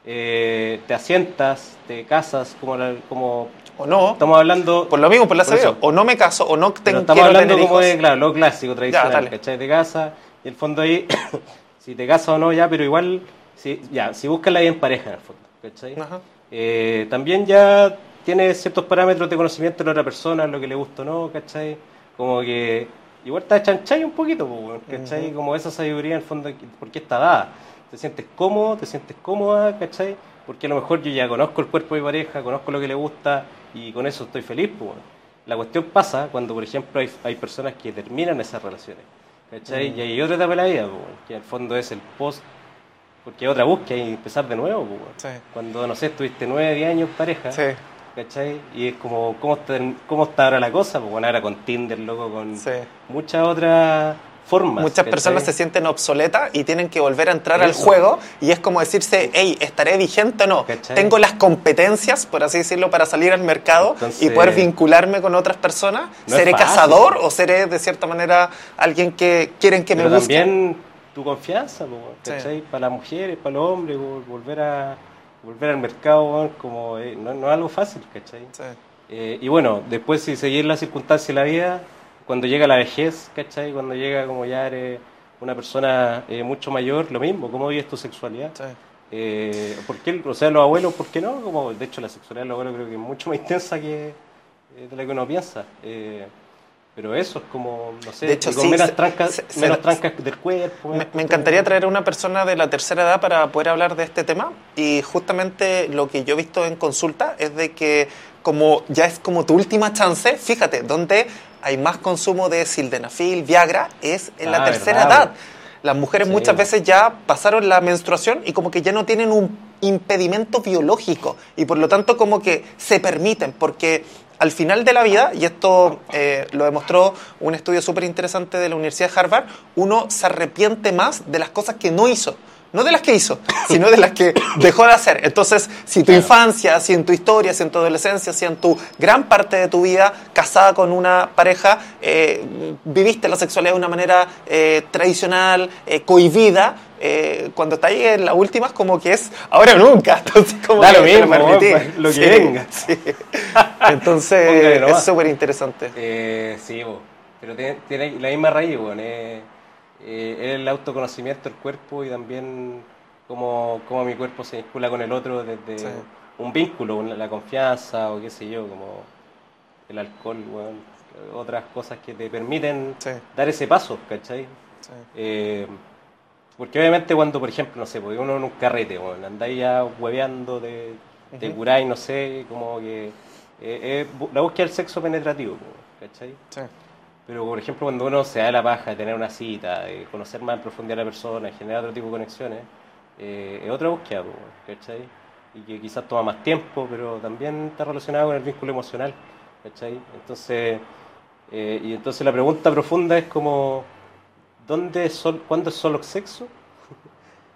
eh, te asientas, te casas, como, la- como o no, estamos hablando... por lo mismo, por la por eso. sabiduría, o no me caso, o no Pero tengo, estamos quiero hablando tener como hijos. de, claro, lo clásico, tradicional, dale. ¿cachai? Te casas, y el fondo ahí, si te casas o no, ya, pero igual, si, ya, si buscas la vida en pareja, en el fondo, ¿cachai? Ajá. Eh, también ya tienes ciertos parámetros de conocimiento de la otra persona, lo que le gusta o no, ¿cachai? Como que igual te chancháis un poquito, po, weón, ¿cachai? Ujú. Como esa sabiduría, en el fondo, ¿por qué está dada? Te sientes cómodo, te sientes cómoda, ¿cachai? Porque a lo mejor yo ya conozco el cuerpo de mi pareja, conozco lo que le gusta y con eso estoy feliz, pues, weón. La cuestión pasa cuando, por ejemplo, hay, hay personas que terminan esas relaciones, ¿cachai? Mm. Y hay otra etapa de la vida, pues, weón, que en el fondo es el post, porque es otra búsqueda y empezar de nuevo, pues, weón. Sí. Cuando, no sé, estuviste nueve, diez años en pareja, Sí, ¿cachai? Y es como, ¿cómo está, cómo está ahora la cosa? Pues bueno, ahora con Tinder, loco, con sí. muchas otras formas. Muchas ¿cachai? personas se sienten obsoletas y tienen que volver a entrar al Eso. juego y es como decirse, hey, ¿estaré vigente o no? ¿Cachai? ¿Tengo las competencias, por así decirlo, para salir al mercado Entonces, y poder vincularme con otras personas? no es ¿Seré fácil. cazador o seré, de cierta manera, alguien que quieren que Pero me busque? también tu confianza, pues, Sí. ¿cachai? Para las mujeres, para los hombres, vol- volver a volver al mercado, weón, como eh, no, no es algo fácil, ¿cachai? Sí. Eh, y bueno, después si seguir las circunstancias de la vida, cuando llega la vejez, ¿cachai? Cuando llega como ya eres una persona eh, mucho mayor, lo mismo, ¿cómo vives tu sexualidad? Sí. Eh, ¿por qué? O sea, los abuelos, ¿por qué no? Como, de hecho, la sexualidad de los abuelos creo que es mucho más intensa que eh, de la que uno piensa. Eh, pero eso es como, no sé, De hecho, y con sí, menos, se- trancas, se- se- menos trancas del cuerpo. Me, menos me encantaría traer a una persona de la tercera edad para poder hablar de este tema y justamente lo que yo he visto en consulta es de que como ya es como tu última chance, fíjate, donde hay más consumo de sildenafil, Viagra, es en la Ah, tercera verdad, edad. Las mujeres Sí, muchas bo. veces ya pasaron la menstruación y como que ya no tienen un impedimento biológico y por lo tanto como que se permiten porque al final de la vida, y esto eh, lo demostró un estudio súper interesante de la Universidad de Harvard, uno se arrepiente más de las cosas que no hizo. No de las que hizo, sino de las que dejó de hacer. Entonces, si tu Claro. infancia, si en tu historia, si en tu adolescencia, si en tu gran parte de tu vida casada con una pareja, eh, viviste la sexualidad de una manera eh, tradicional, eh, cohibida, eh, cuando está ahí en las últimas como que es ahora o nunca. Entonces, como Da que lo te mismo, permití. weón, lo que Sí, venga. sí. Póngale Entonces, nomás. es súper interesante. Eh, sí, bo. Pero tiene, tiene la misma raíz, weón. Es, eh, es el autoconocimiento del cuerpo y también cómo, cómo mi cuerpo se vincula con el otro desde Sí. un vínculo, una- la confianza o qué sé yo, como el alcohol, weón, otras cosas que te permiten Sí. dar ese paso, ¿cachai? Sí. Eh, porque obviamente cuando, por ejemplo, no sé, porque uno en un carrete, bueno, andáis ya hueveando, de, te Ujú. curáis, no sé, como que eh, es bu- la búsqueda del sexo penetrativo, ¿cachai? Sí. Pero, por ejemplo, cuando uno se da la paja de tener una cita, de conocer más en profundidad a la persona, generar otro tipo de conexiones, eh, es otra búsqueda, po, ¿cachai? Y que quizás toma más tiempo, pero también está relacionado con el vínculo emocional, ¿cachai? Entonces, eh, y entonces la pregunta profunda es como, ¿dónde es sol, ¿cuándo es solo sexo?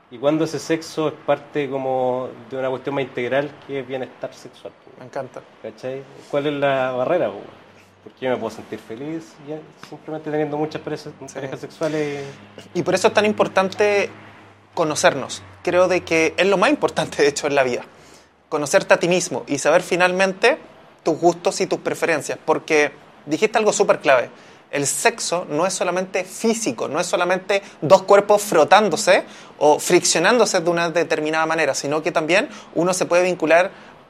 y cuando ese sexo es parte como de una cuestión más integral que es bienestar sexual. Me encanta. ¿Cachai? ¿Cuál es la barrera? Po? ¿Por qué me puedo sentir feliz ya, simplemente teniendo muchas parejas, sí. parejas sexuales? Y por eso es tan importante conocernos. Creo de que es lo más importante, de hecho, en la vida. Conocerte a ti mismo y saber finalmente tus gustos y tus preferencias. Porque dijiste algo súper clave. El sexo no es solamente físico, no es solamente dos cuerpos frotándose o friccionándose de una determinada manera, sino que también uno se puede vincular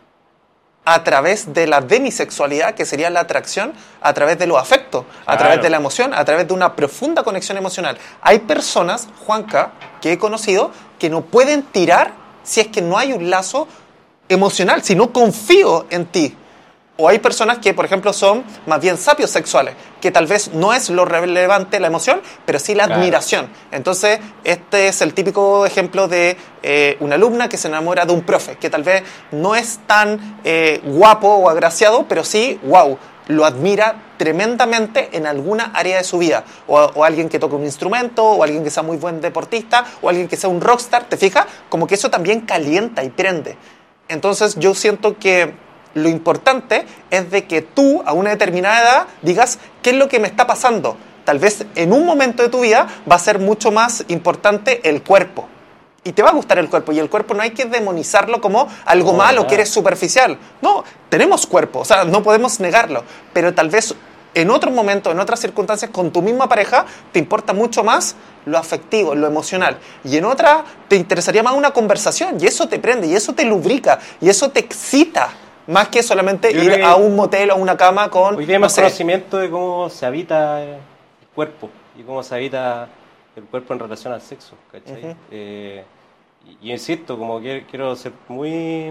a través de la demisexualidad, que sería la atracción, a través de los afectos, a Claro. través de la emoción, a través de una profunda conexión emocional. Hay personas, Juanca, que he conocido, que no pueden tirar si es que no hay un lazo emocional, si no confío en ti. O hay personas que, por ejemplo, son más bien sapios sexuales, que tal vez no es lo relevante la emoción, pero sí la Claro. admiración. Entonces, este es el típico ejemplo de eh, una alumna que se enamora de un profe, que tal vez no es tan eh, guapo o agraciado, pero sí, wow, lo admira tremendamente en alguna área de su vida. O, o alguien que toque un instrumento, o alguien que sea muy buen deportista, o alguien que sea un rockstar, ¿te fijas? Como que eso también calienta y prende. Entonces, yo siento que lo importante es de que tú, a una determinada edad, digas, ¿qué es lo que me está pasando? Tal vez en un momento de tu vida va a ser mucho más importante el cuerpo. Y te va a gustar el cuerpo. Y el cuerpo no hay que demonizarlo como algo No, malo, nada. que eres superficial. No, tenemos cuerpo, o sea, no podemos negarlo. Pero tal vez en otro momento, en otras circunstancias, con tu misma pareja, te importa mucho más lo afectivo, lo emocional. Y en otra, te interesaría más una conversación. Y eso te prende, y eso te lubrica, y eso te excita. Más que solamente Yo ir creo que a un motel o a una cama con... Hoy día hay no más sé. conocimiento de cómo se habita el cuerpo y cómo se habita el cuerpo en relación al sexo, ¿cachai? Ujú. Eh, y, y insisto, como que quiero ser muy... eh,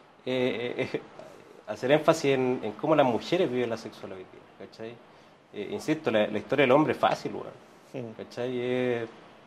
eh, hacer énfasis en, en cómo las mujeres viven la sexualidad hoy día, ¿cachai? Eh, insisto, la, la historia del hombre es fácil, weón, Mm. ¿cachai? Eh,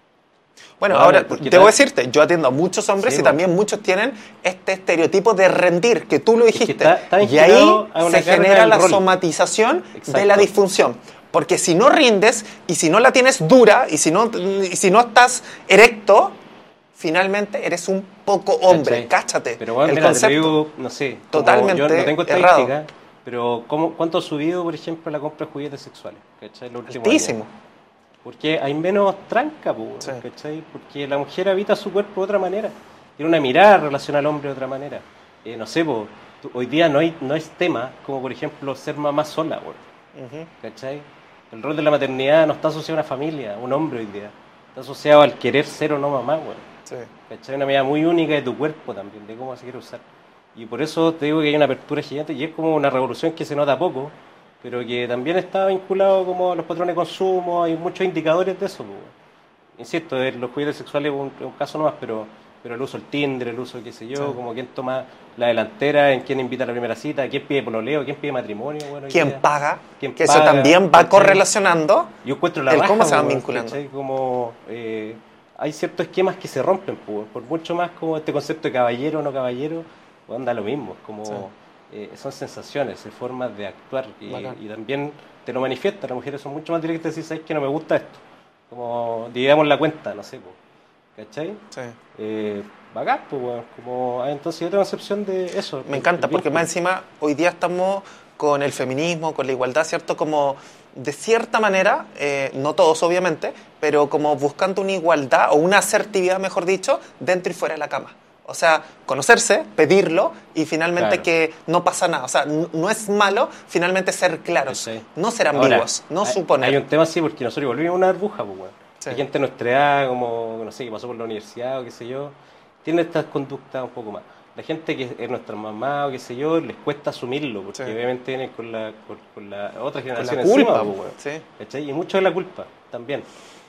Bueno, No, ahora, porque debo tal- decirte, yo atiendo a muchos hombres Sí, y bo. también muchos tienen este estereotipo de rendir, que tú lo que dijiste. está- está y ahí vinculado a una se carga genera del la rol. somatización de Exacto. la disfunción. Porque si no rindes y si no la tienes dura y si no, y si no estás erecto, finalmente eres un poco hombre. ¿cachai? Cáchate. Pero bueno, el mira, concepto. te lo digo, no sé, como Totalmente yo no tengo errado. estadística, pero ¿cómo, ¿cuánto ha subido, por ejemplo, la compra de juguetes sexuales? ¿Cachai? Los últimos Altísimo. años? Porque hay menos tranca, po, Sí. ¿cachai? Porque la mujer habita su cuerpo de otra manera, tiene una mirada en relación al hombre de otra manera. Eh, no sé, po, tú- hoy día no hay no es tema como, por ejemplo, ser mamá sola, po, Ujú. ¿cachai? El rol de la maternidad no está asociado a una familia, a un hombre hoy día. Está asociado al querer ser o no mamá, weón. Sí. ¿Cachai? Una medida muy única de tu cuerpo también, de cómo se quiere usar. Y por eso te digo que hay una apertura gigante y es como una revolución que se nota poco, pero que también está vinculado como a los patrones de consumo, hay muchos indicadores de eso. Pues. Insisto, eh, los juguetes sexuales es un, un caso nomás, pero, pero el uso del Tinder, el uso, qué sé yo, Sí. como quién toma la delantera, en quién invita a la primera cita, quién pide pololeo, quién pide matrimonio. Bueno, hoy ¿Quién día, paga? quién Que eso paga, también va ¿cachai? correlacionando. Yo encuentro la el raja, cómo se van weón, vinculando. ¿cachai? Como eh, hay ciertos esquemas que se rompen, pues, por mucho más como este concepto de caballero o no caballero, pues da lo mismo, es como Sí. eh, son sensaciones, es formas de actuar y, Bacán. y también te lo manifiesta, las mujeres son mucho más directas y decir, ¿sabes que no me gusta esto? Como dividamos la cuenta, no sé, pues, ¿cachai? Sí. Eh, bacán, pues, weón, como, ah, entonces yo tengo concepción de eso. Me el- encanta, el porque vínculo. más encima hoy día estamos con el feminismo, con la igualdad, ¿cierto? Como de cierta manera, eh, no todos obviamente, pero como buscando una igualdad o una asertividad, mejor dicho, dentro y fuera de la cama. O sea, conocerse, pedirlo y finalmente Claro. que no pasa nada. O sea, n- no es malo finalmente ser claros, ¿Cachai? no ser Ahora, ambiguos, no hay, suponer. Hay un tema así porque nosotros volvimos a una burbuja, pues, weón. Sí. Hay gente de nuestra edad, como, no sé, que pasó por la universidad o qué sé yo, tiene estas conductas un poco más. La gente que es nuestra mamá o qué sé yo, les cuesta asumirlo, porque Sí. obviamente vienen con la, con, con la otra Con generación la encima, culpa, pues, weón. sí. ¿Cachai? Y mucho de la culpa también.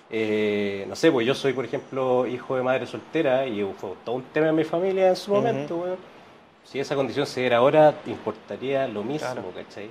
Eh, no sé, pues yo soy, por ejemplo, hijo de madre soltera y fue todo un tema en mi familia en su Ujú. momento, weón. Si esa condición se diera ahora, te importaría lo mismo, Claro. ¿cachai?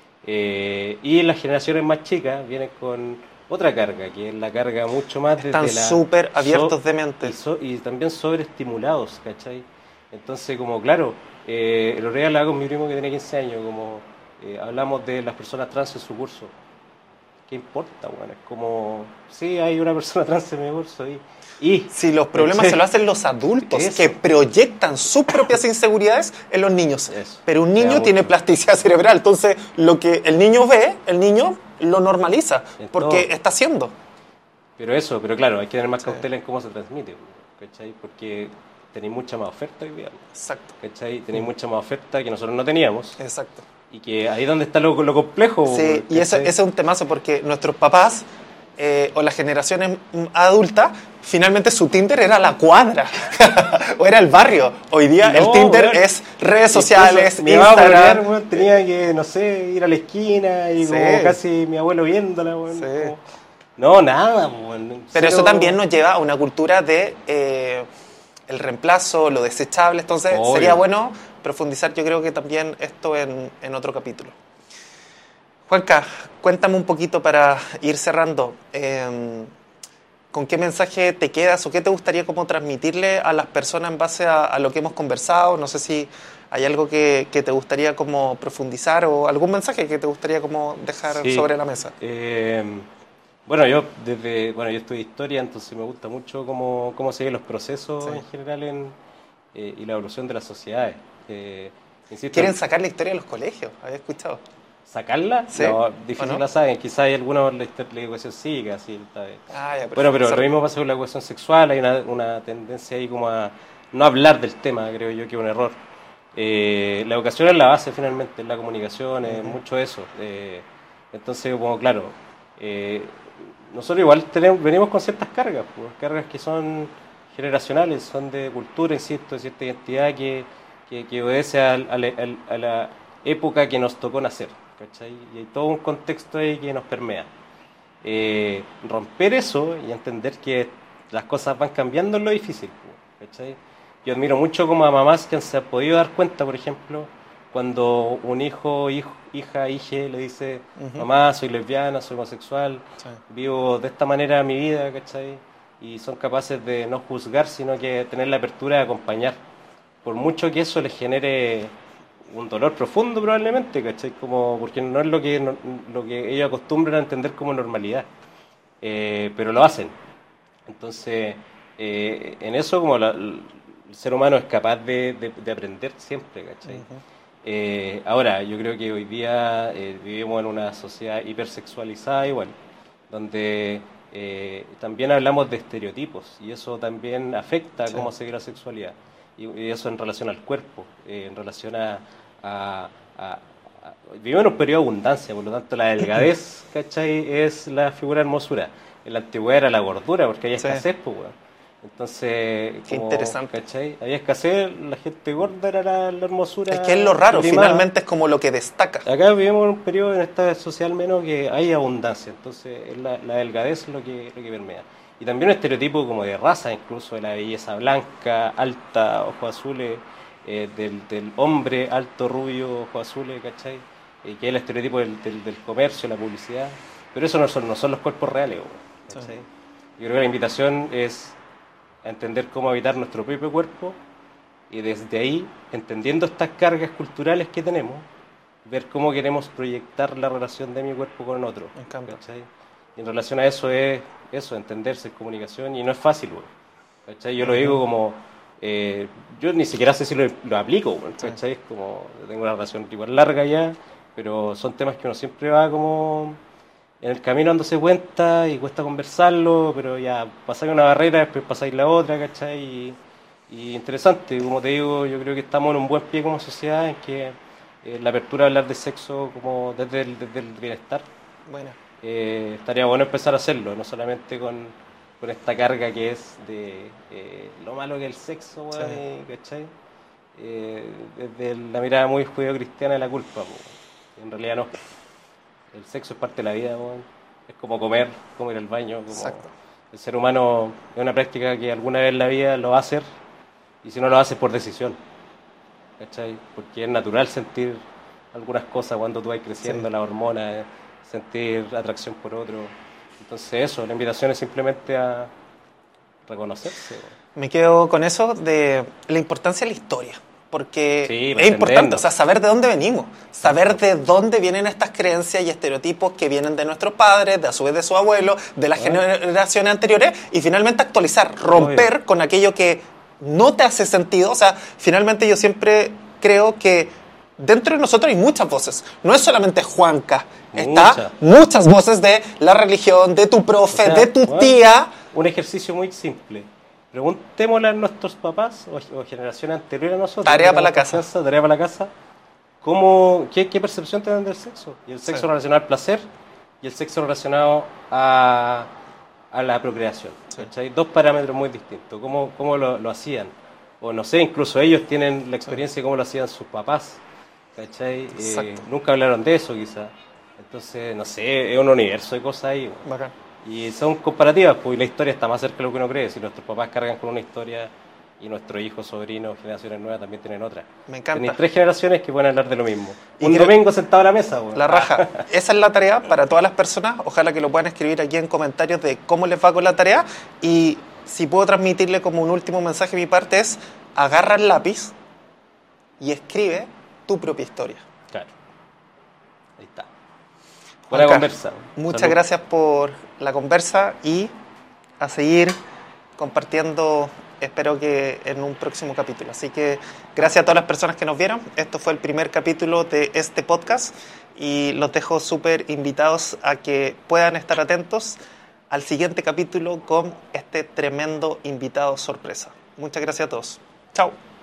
Eh, y las generaciones más chicas vienen con otra carga, que es la carga mucho más desde Están la... súper abiertos de y, mente. so- y también sobreestimulados, ¿cachai? Entonces, como claro, eh, el otro día hablaba con mi primo que tiene quince años, como eh, hablamos de las personas trans en su curso. ¿Qué importa, bueno? Es como, sí, hay una persona trans en mi curso y, Y, si los problemas ¿sí? se lo hacen los adultos, eso. que proyectan sus propias inseguridades en los niños. Eso. Pero un niño tiene mucho. plasticidad cerebral, entonces lo que el niño ve, el niño lo normaliza, en porque todo. está haciendo. Pero eso, pero claro, hay que tener más sí. cautela en cómo se transmite, ¿cachai? Porque tenéis mucha más oferta hoy día. Exacto. ¿Cachai? Tenéis mm. mucha más oferta que nosotros no teníamos. Exacto. Y que ahí es donde está lo, lo complejo. Sí, ¿cachai? Y ese, ese es un temazo porque nuestros papás eh, o las generaciones adultas, finalmente su Tinder era la cuadra o era el barrio. Hoy día no, el Tinder bueno, es redes sociales, mi Instagram. Volver, bueno, tenía que, no sé, ir a la esquina y sí. como casi mi abuelo viéndola. Bueno, sí. como, no, nada. Bueno, pero cero... eso también nos lleva a una cultura de eh, el reemplazo, lo desechable. Entonces Obvio. sería bueno profundizar, yo creo que también esto en, en otro capítulo. Juanca, cuéntame un poquito para ir cerrando. Eh, ¿Con qué mensaje te quedas o qué te gustaría como transmitirle a las personas en base a, a lo que hemos conversado? No sé si hay algo que, que te gustaría como profundizar o algún mensaje que te gustaría como dejar sí. sobre la mesa. Eh, bueno, yo desde bueno yo estudié historia, entonces me gusta mucho cómo, cómo siguen los procesos sí. en general en, eh, y la evolución de las sociedades. Eh, insisto, ¿Quieren sacar la historia de los colegios? ¿Había escuchado? ¿Sacarla? ¿Sí? No, difícil no? la saben. Quizás hay algunos la, la educación cívica, así. Ah, ya, bueno, pero lo mismo pasa con la educación sexual. Hay una, una tendencia ahí como a no hablar del tema, creo yo que es un error. Eh, la educación es la base, finalmente, es la comunicación, es uh-huh. mucho eso. Eh, entonces, como claro, eh, nosotros igual tenemos, venimos con ciertas cargas, pues, cargas que son generacionales, son de cultura, insisto, de cierta identidad que, que, que obedece al, al, al, a la época que nos tocó nacer. ¿Cachai? Y hay todo un contexto ahí que nos permea. Eh, romper eso y entender que las cosas van cambiando es lo difícil. ¿Cachai? Yo admiro mucho como a mamás que se han podido dar cuenta, por ejemplo, cuando un hijo, hijo hija, hije le dice, uh-huh. mamá, soy lesbiana, soy homosexual, sí. vivo de esta manera mi vida, ¿cachai? Y son capaces de no juzgar, sino que tener la apertura de acompañar. Por mucho que eso les genere un dolor profundo probablemente, ¿cachai? Como, porque no es lo que, no, lo que ellos acostumbran a entender como normalidad, eh, pero lo hacen. Entonces, eh, en eso como la, el ser humano es capaz de, de, de aprender siempre, ¿cachai? Uh-huh. Eh, ahora, yo creo que hoy día eh, vivimos en una sociedad hipersexualizada igual, donde eh, también hablamos de estereotipos y eso también afecta sí. cómo se ve la sexualidad. Y eso en relación al cuerpo, eh, en relación a, a, a, a... Vivimos en un periodo de abundancia, por lo tanto la delgadez, ¿cachai? Es la figura de hermosura. En la antigüedad era la gordura, porque había escasez, sí. pues, bueno. Entonces, qué como, interesante. ¿cachai? Había escasez, la gente gorda era la, la hermosura. Es que es lo raro, primada. Finalmente es como lo que destaca. Acá vivimos en un periodo, en esta social menos, que hay abundancia, entonces es la, la delgadez es lo que, lo que permea. Y también un estereotipo como de raza, incluso de la belleza blanca, alta, ojos azules, eh, del, del hombre alto, rubio, ojos azules, ¿cachai? Eh, que es el estereotipo del, del, del comercio, la publicidad. Pero eso no son, no son los cuerpos reales, ¿cachai? Sí. Yo creo que la invitación es a entender cómo habitar nuestro propio cuerpo y desde ahí, entendiendo estas cargas culturales que tenemos, ver cómo queremos proyectar la relación de mi cuerpo con otro, ¿cachai? Y en relación a eso es eso, entenderse, comunicación, y no es fácil, ¿cachai? Yo uh-huh. lo digo como, eh, yo ni siquiera sé si lo, lo aplico, ¿cachai? Es como, tengo una relación igual larga ya, pero son temas que uno siempre va como en el camino dándose cuenta y cuesta conversarlo, pero ya pasáis una barrera, después pasáis la otra, ¿cachai? Y, y interesante, como te digo, yo creo que estamos en un buen pie como sociedad, en que eh, la apertura de hablar de sexo como desde el, desde el bienestar. Bueno. Eh, estaría bueno empezar a hacerlo, no solamente con, con esta carga que es de eh, lo malo que es el sexo, bueno, sí. ¿cachai? Eh, desde la mirada muy judeo-cristiana de la culpa, bueno. En realidad no. El sexo es parte de la vida, bueno. Es como comer, como ir al baño. Como Exacto. El ser humano es una práctica que alguna vez en la vida lo va a hacer, y si no lo hace por decisión, ¿cachai? Porque es natural sentir algunas cosas cuando tú vas creciendo, sí. las hormonas, sentir atracción por otro. Entonces eso, la invitación es simplemente a reconocerse. Me quedo con eso de la importancia de la historia, porque Sí, es importante, entendiendo. o sea, saber de dónde venimos, saber de dónde vienen estas creencias y estereotipos que vienen de nuestros padres, de a su vez de sus abuelos, de las Bueno. generaciones anteriores, y finalmente actualizar, romper Obvio. con aquello que no te hace sentido. O sea, finalmente yo siempre creo que dentro de nosotros hay muchas voces, no es solamente Juanca, está Muchas. muchas voces de la religión, de tu profe, O sea, de tu bueno, tía. Un ejercicio muy simple. Preguntémosle a nuestros papás o, o generaciones anteriores a nosotros. Tarea que para la tenemos casa. confianza, Tarea para la casa. ¿Cómo, qué, ¿Qué percepción tienen del sexo? Y el sexo Sí. relacionado al placer y el sexo relacionado a, a la procreación. Sí. ¿Cachai? Dos parámetros muy distintos. ¿Cómo, cómo lo, lo hacían? O no sé, incluso ellos tienen la experiencia de cómo lo hacían sus papás. ¿Cachai? Eh, Exacto. nunca hablaron de eso, quizás. Entonces, no sé, es un universo de cosas ahí. Bacán. Y son comparativas, pues y la historia está más cerca de lo que uno cree. Si nuestros papás cargan con una historia y nuestros hijos, sobrinos, generaciones nuevas también tienen otra. Me encanta. Tenéis tres generaciones que pueden hablar de lo mismo. Y Un creo- domingo sentado a la mesa, weón. La raja. Esa es la tarea para todas las personas. Ojalá que lo puedan escribir aquí en comentarios de cómo les va con la tarea. Y si puedo transmitirle como un último mensaje de mi parte es, agarra el lápiz y escribe tu propia historia. Claro. Ahí está. Buena Juanca, conversa. Muchas Salud. gracias por la conversa y a seguir compartiendo, espero que en un próximo capítulo. Así que gracias a todas las personas que nos vieron. Esto fue el primer capítulo de este podcast y los dejo súper invitados a que puedan estar atentos al siguiente capítulo con este tremendo invitado sorpresa. Muchas gracias a todos. Chao.